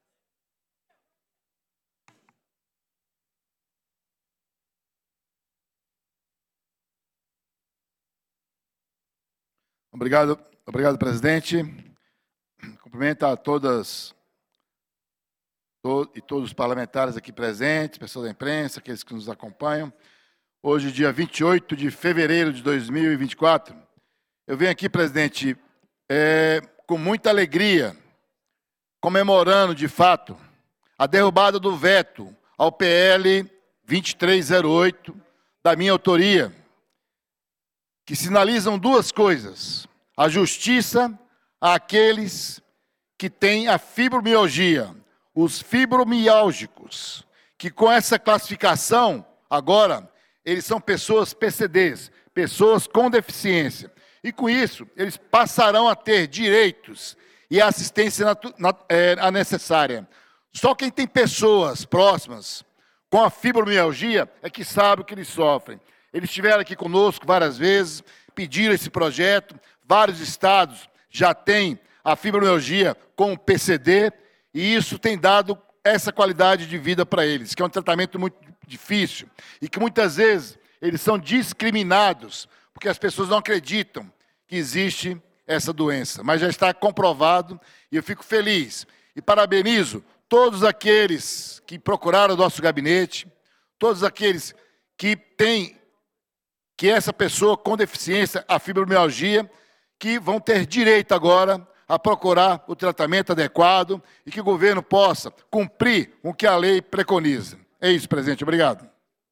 Obrigado, obrigado, presidente. Cumprimento a todas to, e todos os parlamentares aqui presentes, pessoas da imprensa, aqueles que nos acompanham. Hoje, dia vinte e oito de fevereiro de dois mil e vinte e quatro, eu venho aqui, presidente, é, com muita alegria, comemorando, de fato, a derrubada do veto ao P L vinte e três zero oito, da minha autoria, que sinalizam duas coisas: a justiça àqueles que têm a fibromialgia, os fibromiálgicos, que com essa classificação, agora, eles são pessoas P C Ds, pessoas com deficiência. E com isso, eles passarão a ter direitos e a assistência é, necessária. Só quem tem pessoas próximas com a fibromialgia é que sabe o que eles sofrem. Eles estiveram aqui conosco várias vezes, pediram esse projeto, vários estados já têm a fibromialgia com P C D, e isso tem dado essa qualidade de vida para eles, que é um tratamento muito difícil, e que muitas vezes eles são discriminados, porque as pessoas não acreditam que existe essa doença, mas já está comprovado, e eu fico feliz, e parabenizo todos aqueles que procuraram o nosso gabinete, todos aqueles que têm que essa pessoa com deficiência, a fibromialgia, que vão ter direito agora a procurar o tratamento adequado e que o governo possa cumprir com o que a lei preconiza. É isso, presidente. Obrigado.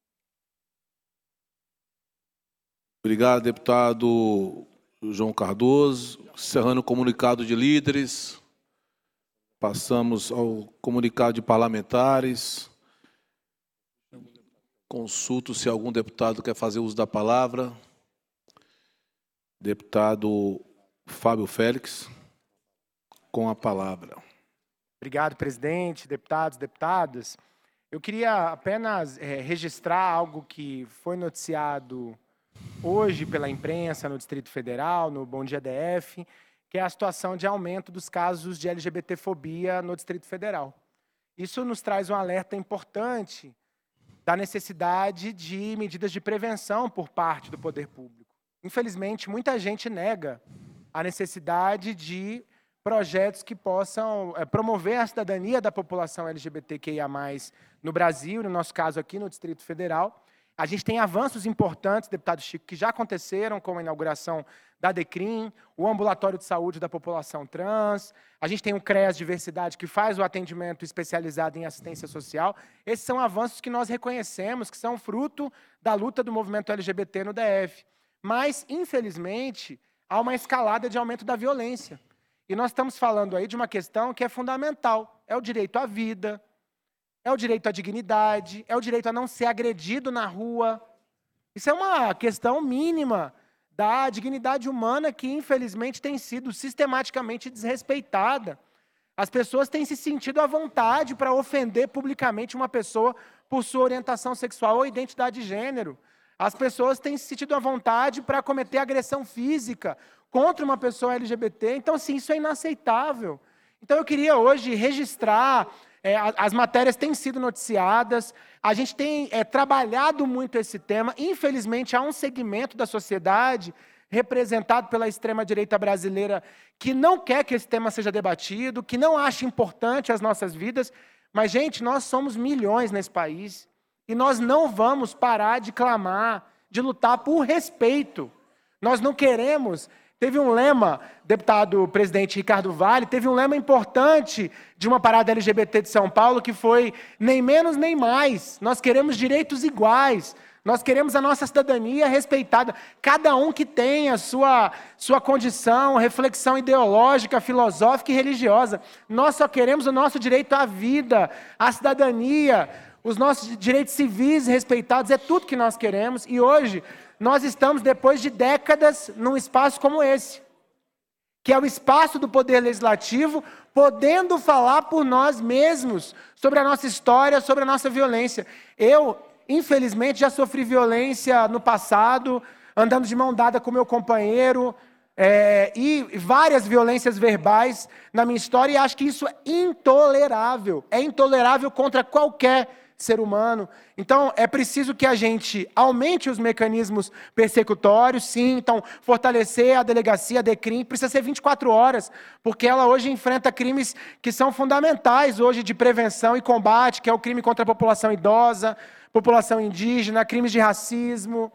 Obrigado, deputado João Cardoso. Encerrando o comunicado de líderes, passamos ao comunicado de parlamentares. Consulto se algum deputado quer fazer uso da palavra. Deputado Fábio Félix, com a palavra.
Obrigado, presidente, deputados, deputadas. Eu queria apenas é, registrar algo que foi noticiado hoje pela imprensa no Distrito Federal, no Bom Dia D F, que é a situação de aumento dos casos de LGBTfobia no Distrito Federal. Isso nos traz um alerta importante da necessidade de medidas de prevenção por parte do poder público. Infelizmente, muita gente nega a necessidade de projetos que possam é, promover a cidadania da população L G B T Q I A mais, no Brasil, no nosso caso aqui no Distrito Federal. A gente tem avanços importantes, deputado Chico, que já aconteceram, como a inauguração da DECRIM, o ambulatório de saúde da população trans, a gente tem o CREAS Diversidade, que faz o atendimento especializado em assistência social. Esses são avanços que nós reconhecemos, que são fruto da luta do movimento L G B T no D F. Mas, infelizmente, há uma escalada de aumento da violência. E nós estamos falando aí de uma questão que é fundamental, é o direito à vida, é o direito à dignidade, é o direito a não ser agredido na rua. Isso é uma questão mínima da dignidade humana que, infelizmente, tem sido sistematicamente desrespeitada As pessoas têm se sentido à vontade para ofender publicamente uma pessoa por sua orientação sexual ou identidade de gênero. As pessoas têm se sentido à vontade para cometer agressão física contra uma pessoa L G B T. Então, assim, isso é inaceitável. Então, eu queria hoje registrar, é, as matérias têm sido noticiadas, a gente tem é, trabalhado muito esse tema. Infelizmente, há um segmento da sociedade representado pela extrema-direita brasileira que não quer que esse tema seja debatido, que não acha importante as nossas vidas. Mas, gente, nós somos milhões nesse país e nós não vamos parar de clamar, de lutar por respeito. Nós não queremos... Teve um lema, deputado presidente Ricardo Vale, teve um lema importante de uma parada L G B T de São Paulo, que foi nem menos nem mais. Nós queremos direitos iguais. Nós queremos a nossa cidadania respeitada. Cada um que tenha a sua, sua condição, reflexão ideológica, filosófica e religiosa. Nós só queremos o nosso direito à vida, à cidadania, os nossos direitos civis respeitados. É tudo que nós queremos. E hoje... nós estamos, depois de décadas, num espaço como esse, que é o espaço do Poder Legislativo, podendo falar por nós mesmos sobre a nossa história, sobre a nossa violência. Eu, infelizmente, já sofri violência no passado, andando de mão dada com meu companheiro, é, e várias violências verbais na minha história, e acho que isso é intolerável. É intolerável contra qualquer ser humano. Então, é preciso que a gente aumente os mecanismos persecutórios, sim. Então, fortalecer a delegacia, a DECRIM, precisa ser vinte e quatro horas, porque ela hoje enfrenta crimes que são fundamentais hoje de prevenção e combate, que é o crime contra a população idosa, população indígena, crimes de racismo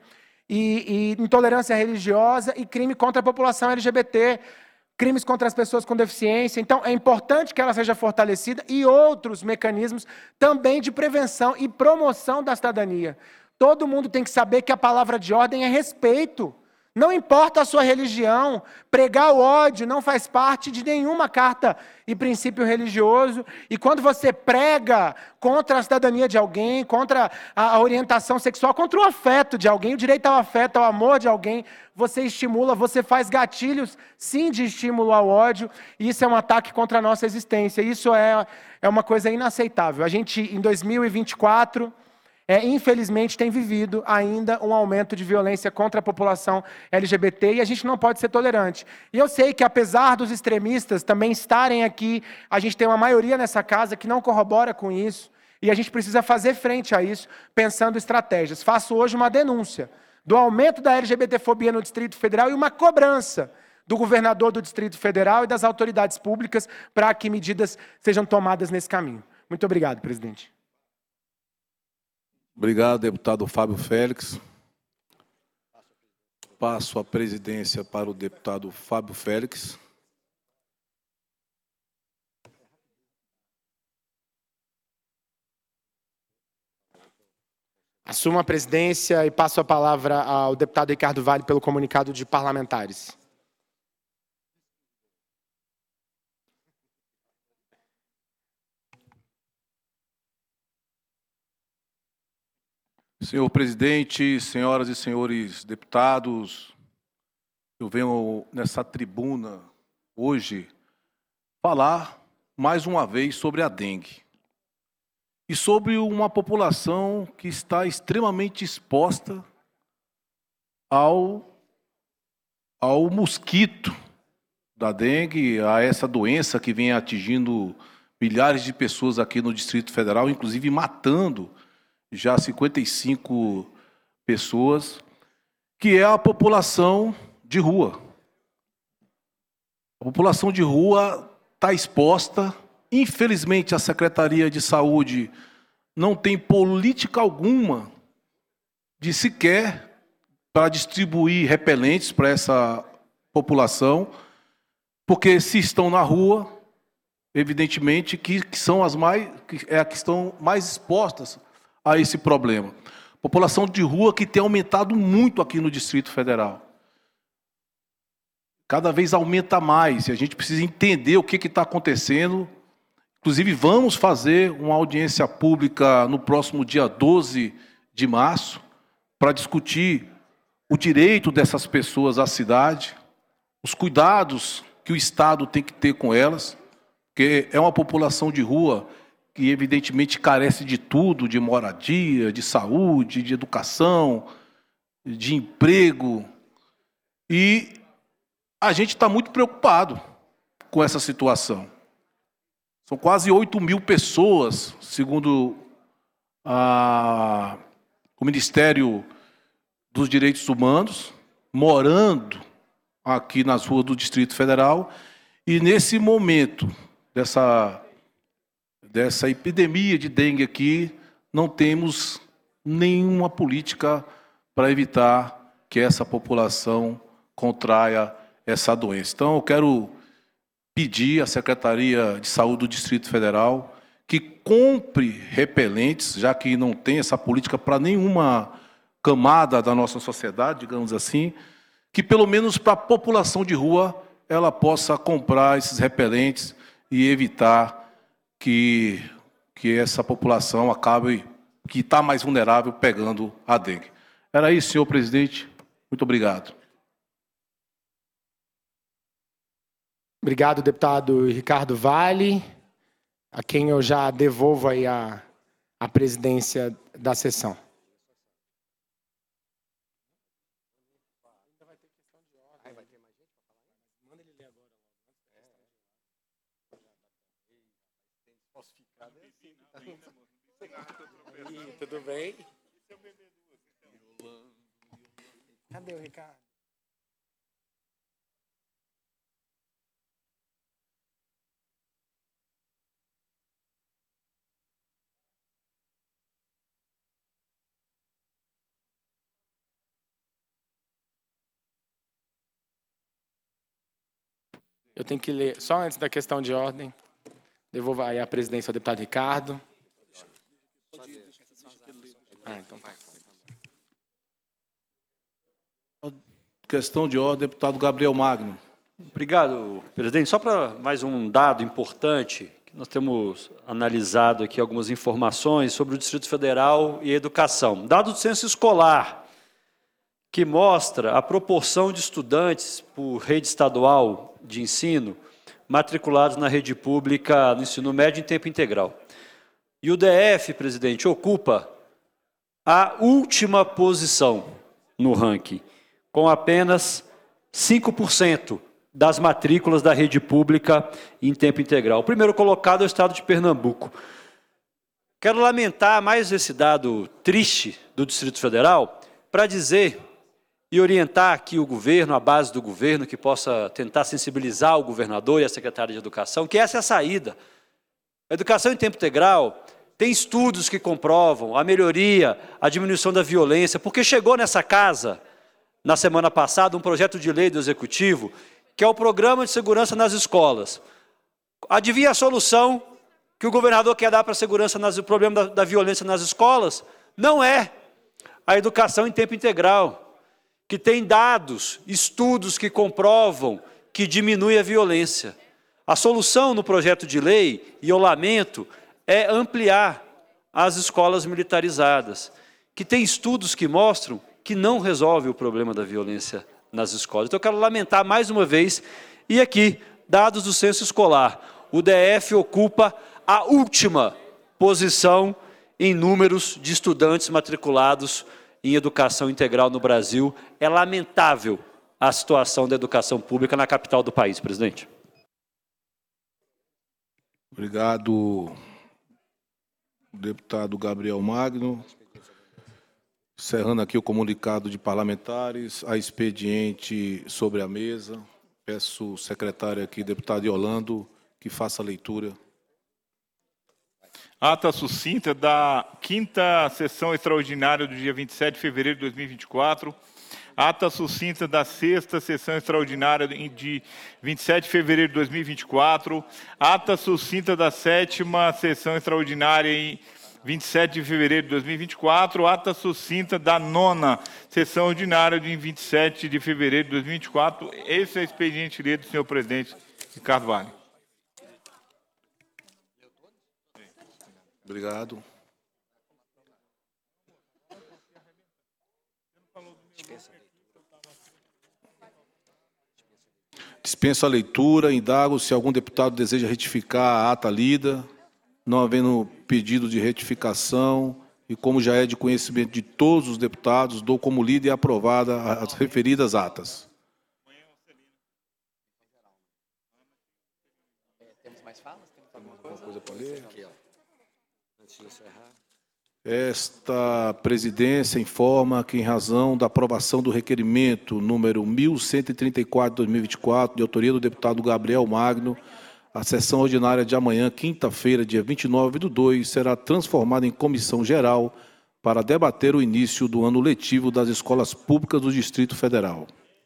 e, e intolerância religiosa e crime contra a população L G B T, crimes contra as pessoas com deficiência. Então, é importante que ela seja fortalecida e outros mecanismos também de prevenção e promoção da cidadania. Todo mundo tem que saber que a palavra de ordem é respeito. Não importa a sua religião, pregar o ódio não faz parte de nenhuma carta e princípio religioso. E quando você prega contra a cidadania de alguém, contra a orientação sexual, contra o afeto de alguém, o direito ao afeto, ao amor de alguém, você estimula, você faz gatilhos, sim, de estímulo ao ódio. E isso é um ataque contra a nossa existência. Isso é, é uma coisa inaceitável. A gente, em dois mil e vinte e quatro... É, infelizmente, tem vivido ainda um aumento de violência contra a população L G B T e a gente não pode ser tolerante. E eu sei que, apesar dos extremistas também estarem aqui, a gente tem uma maioria nessa casa que não corrobora com isso e a gente precisa fazer frente a isso, pensando estratégias. Faço hoje uma denúncia do aumento da L G B T fobia no Distrito Federal e uma cobrança do governador do Distrito Federal e das autoridades públicas para que medidas sejam tomadas nesse caminho. Muito obrigado, presidente.
Obrigado, deputado Fábio Félix. Passo a presidência para o deputado Fábio Félix.
Assumo a presidência e passo a palavra ao deputado Ricardo Vale pelo comunicado de parlamentares.
Senhor presidente, senhoras e senhores deputados, eu venho nessa tribuna hoje falar mais uma vez sobre a dengue e sobre uma população que está extremamente exposta ao, ao mosquito da dengue, a essa doença que vem atingindo milhares de pessoas aqui no Distrito Federal, inclusive matando já cinquenta e cinco pessoas, que é a população de rua. A população de rua está exposta. Infelizmente, a Secretaria de Saúde não tem política alguma de sequer para distribuir repelentes para essa população, porque se estão na rua, evidentemente que, que são as mais, que é a que estão mais expostas a esse problema. População de rua que tem aumentado muito aqui no Distrito Federal. Cada vez aumenta mais e a gente precisa entender o que está acontecendo. Inclusive, vamos fazer uma audiência pública no próximo dia doze de março para discutir o direito dessas pessoas à cidade, os cuidados que o Estado tem que ter com elas, porque é uma população de rua que evidentemente carece de tudo, de moradia, de saúde, de educação, de emprego. E a gente está muito preocupado com essa situação. São quase oito mil pessoas, segundo a, o Ministério dos Direitos Humanos, morando aqui nas ruas do Distrito Federal. E nesse momento dessa, dessa epidemia de dengue aqui, não temos nenhuma política para evitar que essa população contraia essa doença. Então, eu quero pedir à Secretaria de Saúde do Distrito Federal que compre repelentes, já que não tem essa política para nenhuma camada da nossa sociedade, digamos assim, que pelo menos para a população de rua ela possa comprar esses repelentes e evitar que, que essa população acabe, que está mais vulnerável, pegando a dengue. Era isso, senhor presidente. Muito obrigado.
Obrigado, deputado Ricardo Vale, a quem eu já devolvo aí a, a presidência da sessão. Tudo bem? Cadê o Ricardo? Eu tenho que ler, só antes da questão de ordem, devolvo aí a presidência ao deputado Ricardo. Ah, então vai.
Questão de ordem, deputado Gabriel Magno.
Obrigado, presidente. Só para mais um dado importante, que nós temos analisado aqui algumas informações sobre o Distrito Federal e educação. Dado do censo escolar, que mostra a proporção de estudantes por rede estadual de ensino matriculados na rede pública no ensino médio em tempo integral. E o D F, presidente, ocupa a última posição no ranking, com apenas cinco por cento das matrículas da rede pública em tempo integral. O primeiro colocado é o estado de Pernambuco. Quero lamentar mais esse dado triste do Distrito Federal para dizer e orientar aqui o governo, a base do governo, que possa tentar sensibilizar o governador e a secretária de Educação, que essa é a saída. A educação em tempo integral tem estudos que comprovam a melhoria, a diminuição da violência, porque chegou nessa casa, na semana passada, um projeto de lei do Executivo, que é o Programa de Segurança nas Escolas. Adivinha a solução que o governador quer dar para a segurança, nas, o problema da, da violência nas escolas? Não é a educação em tempo integral, que tem dados, estudos que comprovam que diminui a violência. A solução no projeto de lei, e eu lamento, é ampliar as escolas militarizadas, que tem estudos que mostram que não resolve o problema da violência nas escolas. Então, eu quero lamentar mais uma vez, e aqui, dados do censo escolar, o D F ocupa a última posição em números de estudantes matriculados em educação integral no Brasil. É lamentável a situação da educação pública na capital do país, presidente.
Obrigado, deputado Gabriel Magno. Encerrando aqui o comunicado de parlamentares, a expediente sobre a mesa. Peço ao secretário aqui, deputado Yolando, que faça a leitura.
Ata sucinta da quinta sessão extraordinária do dia vinte e sete de fevereiro de dois mil e vinte e quatro. Ata sucinta da sexta sessão extraordinária de vinte e sete de fevereiro de dois mil e vinte e quatro. Ata sucinta da sétima sessão extraordinária em vinte e sete de fevereiro de dois mil e vinte e quatro. Ata sucinta da nona sessão ordinária de vinte e sete de fevereiro de dois mil e vinte e quatro. Esse é o expediente lido do senhor presidente Ricardo Vale.
Obrigado. Dispenso a leitura, indago se algum deputado deseja retificar a ata lida, não havendo pedido de retificação, e como já é de conhecimento de todos os deputados, dou como lida e aprovada as referidas atas.
Temos mais falas? Temos alguma coisa para ler? Aqui, ó. Antes de encerrar.
Esta presidência informa que, em razão da aprovação do requerimento número mil cento e trinta e quatro, dois mil e vinte e quatro, de autoria do deputado Gabriel Magno, a sessão ordinária de amanhã, quinta-feira, dia vinte e nove do dois, será transformada em comissão geral para debater o início do ano letivo das escolas públicas do Distrito Federal.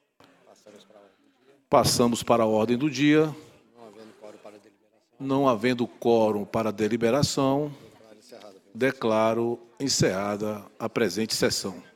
Passamos para a ordem do dia. Não havendo quórum para deliberação, declaro encerrada a presente sessão.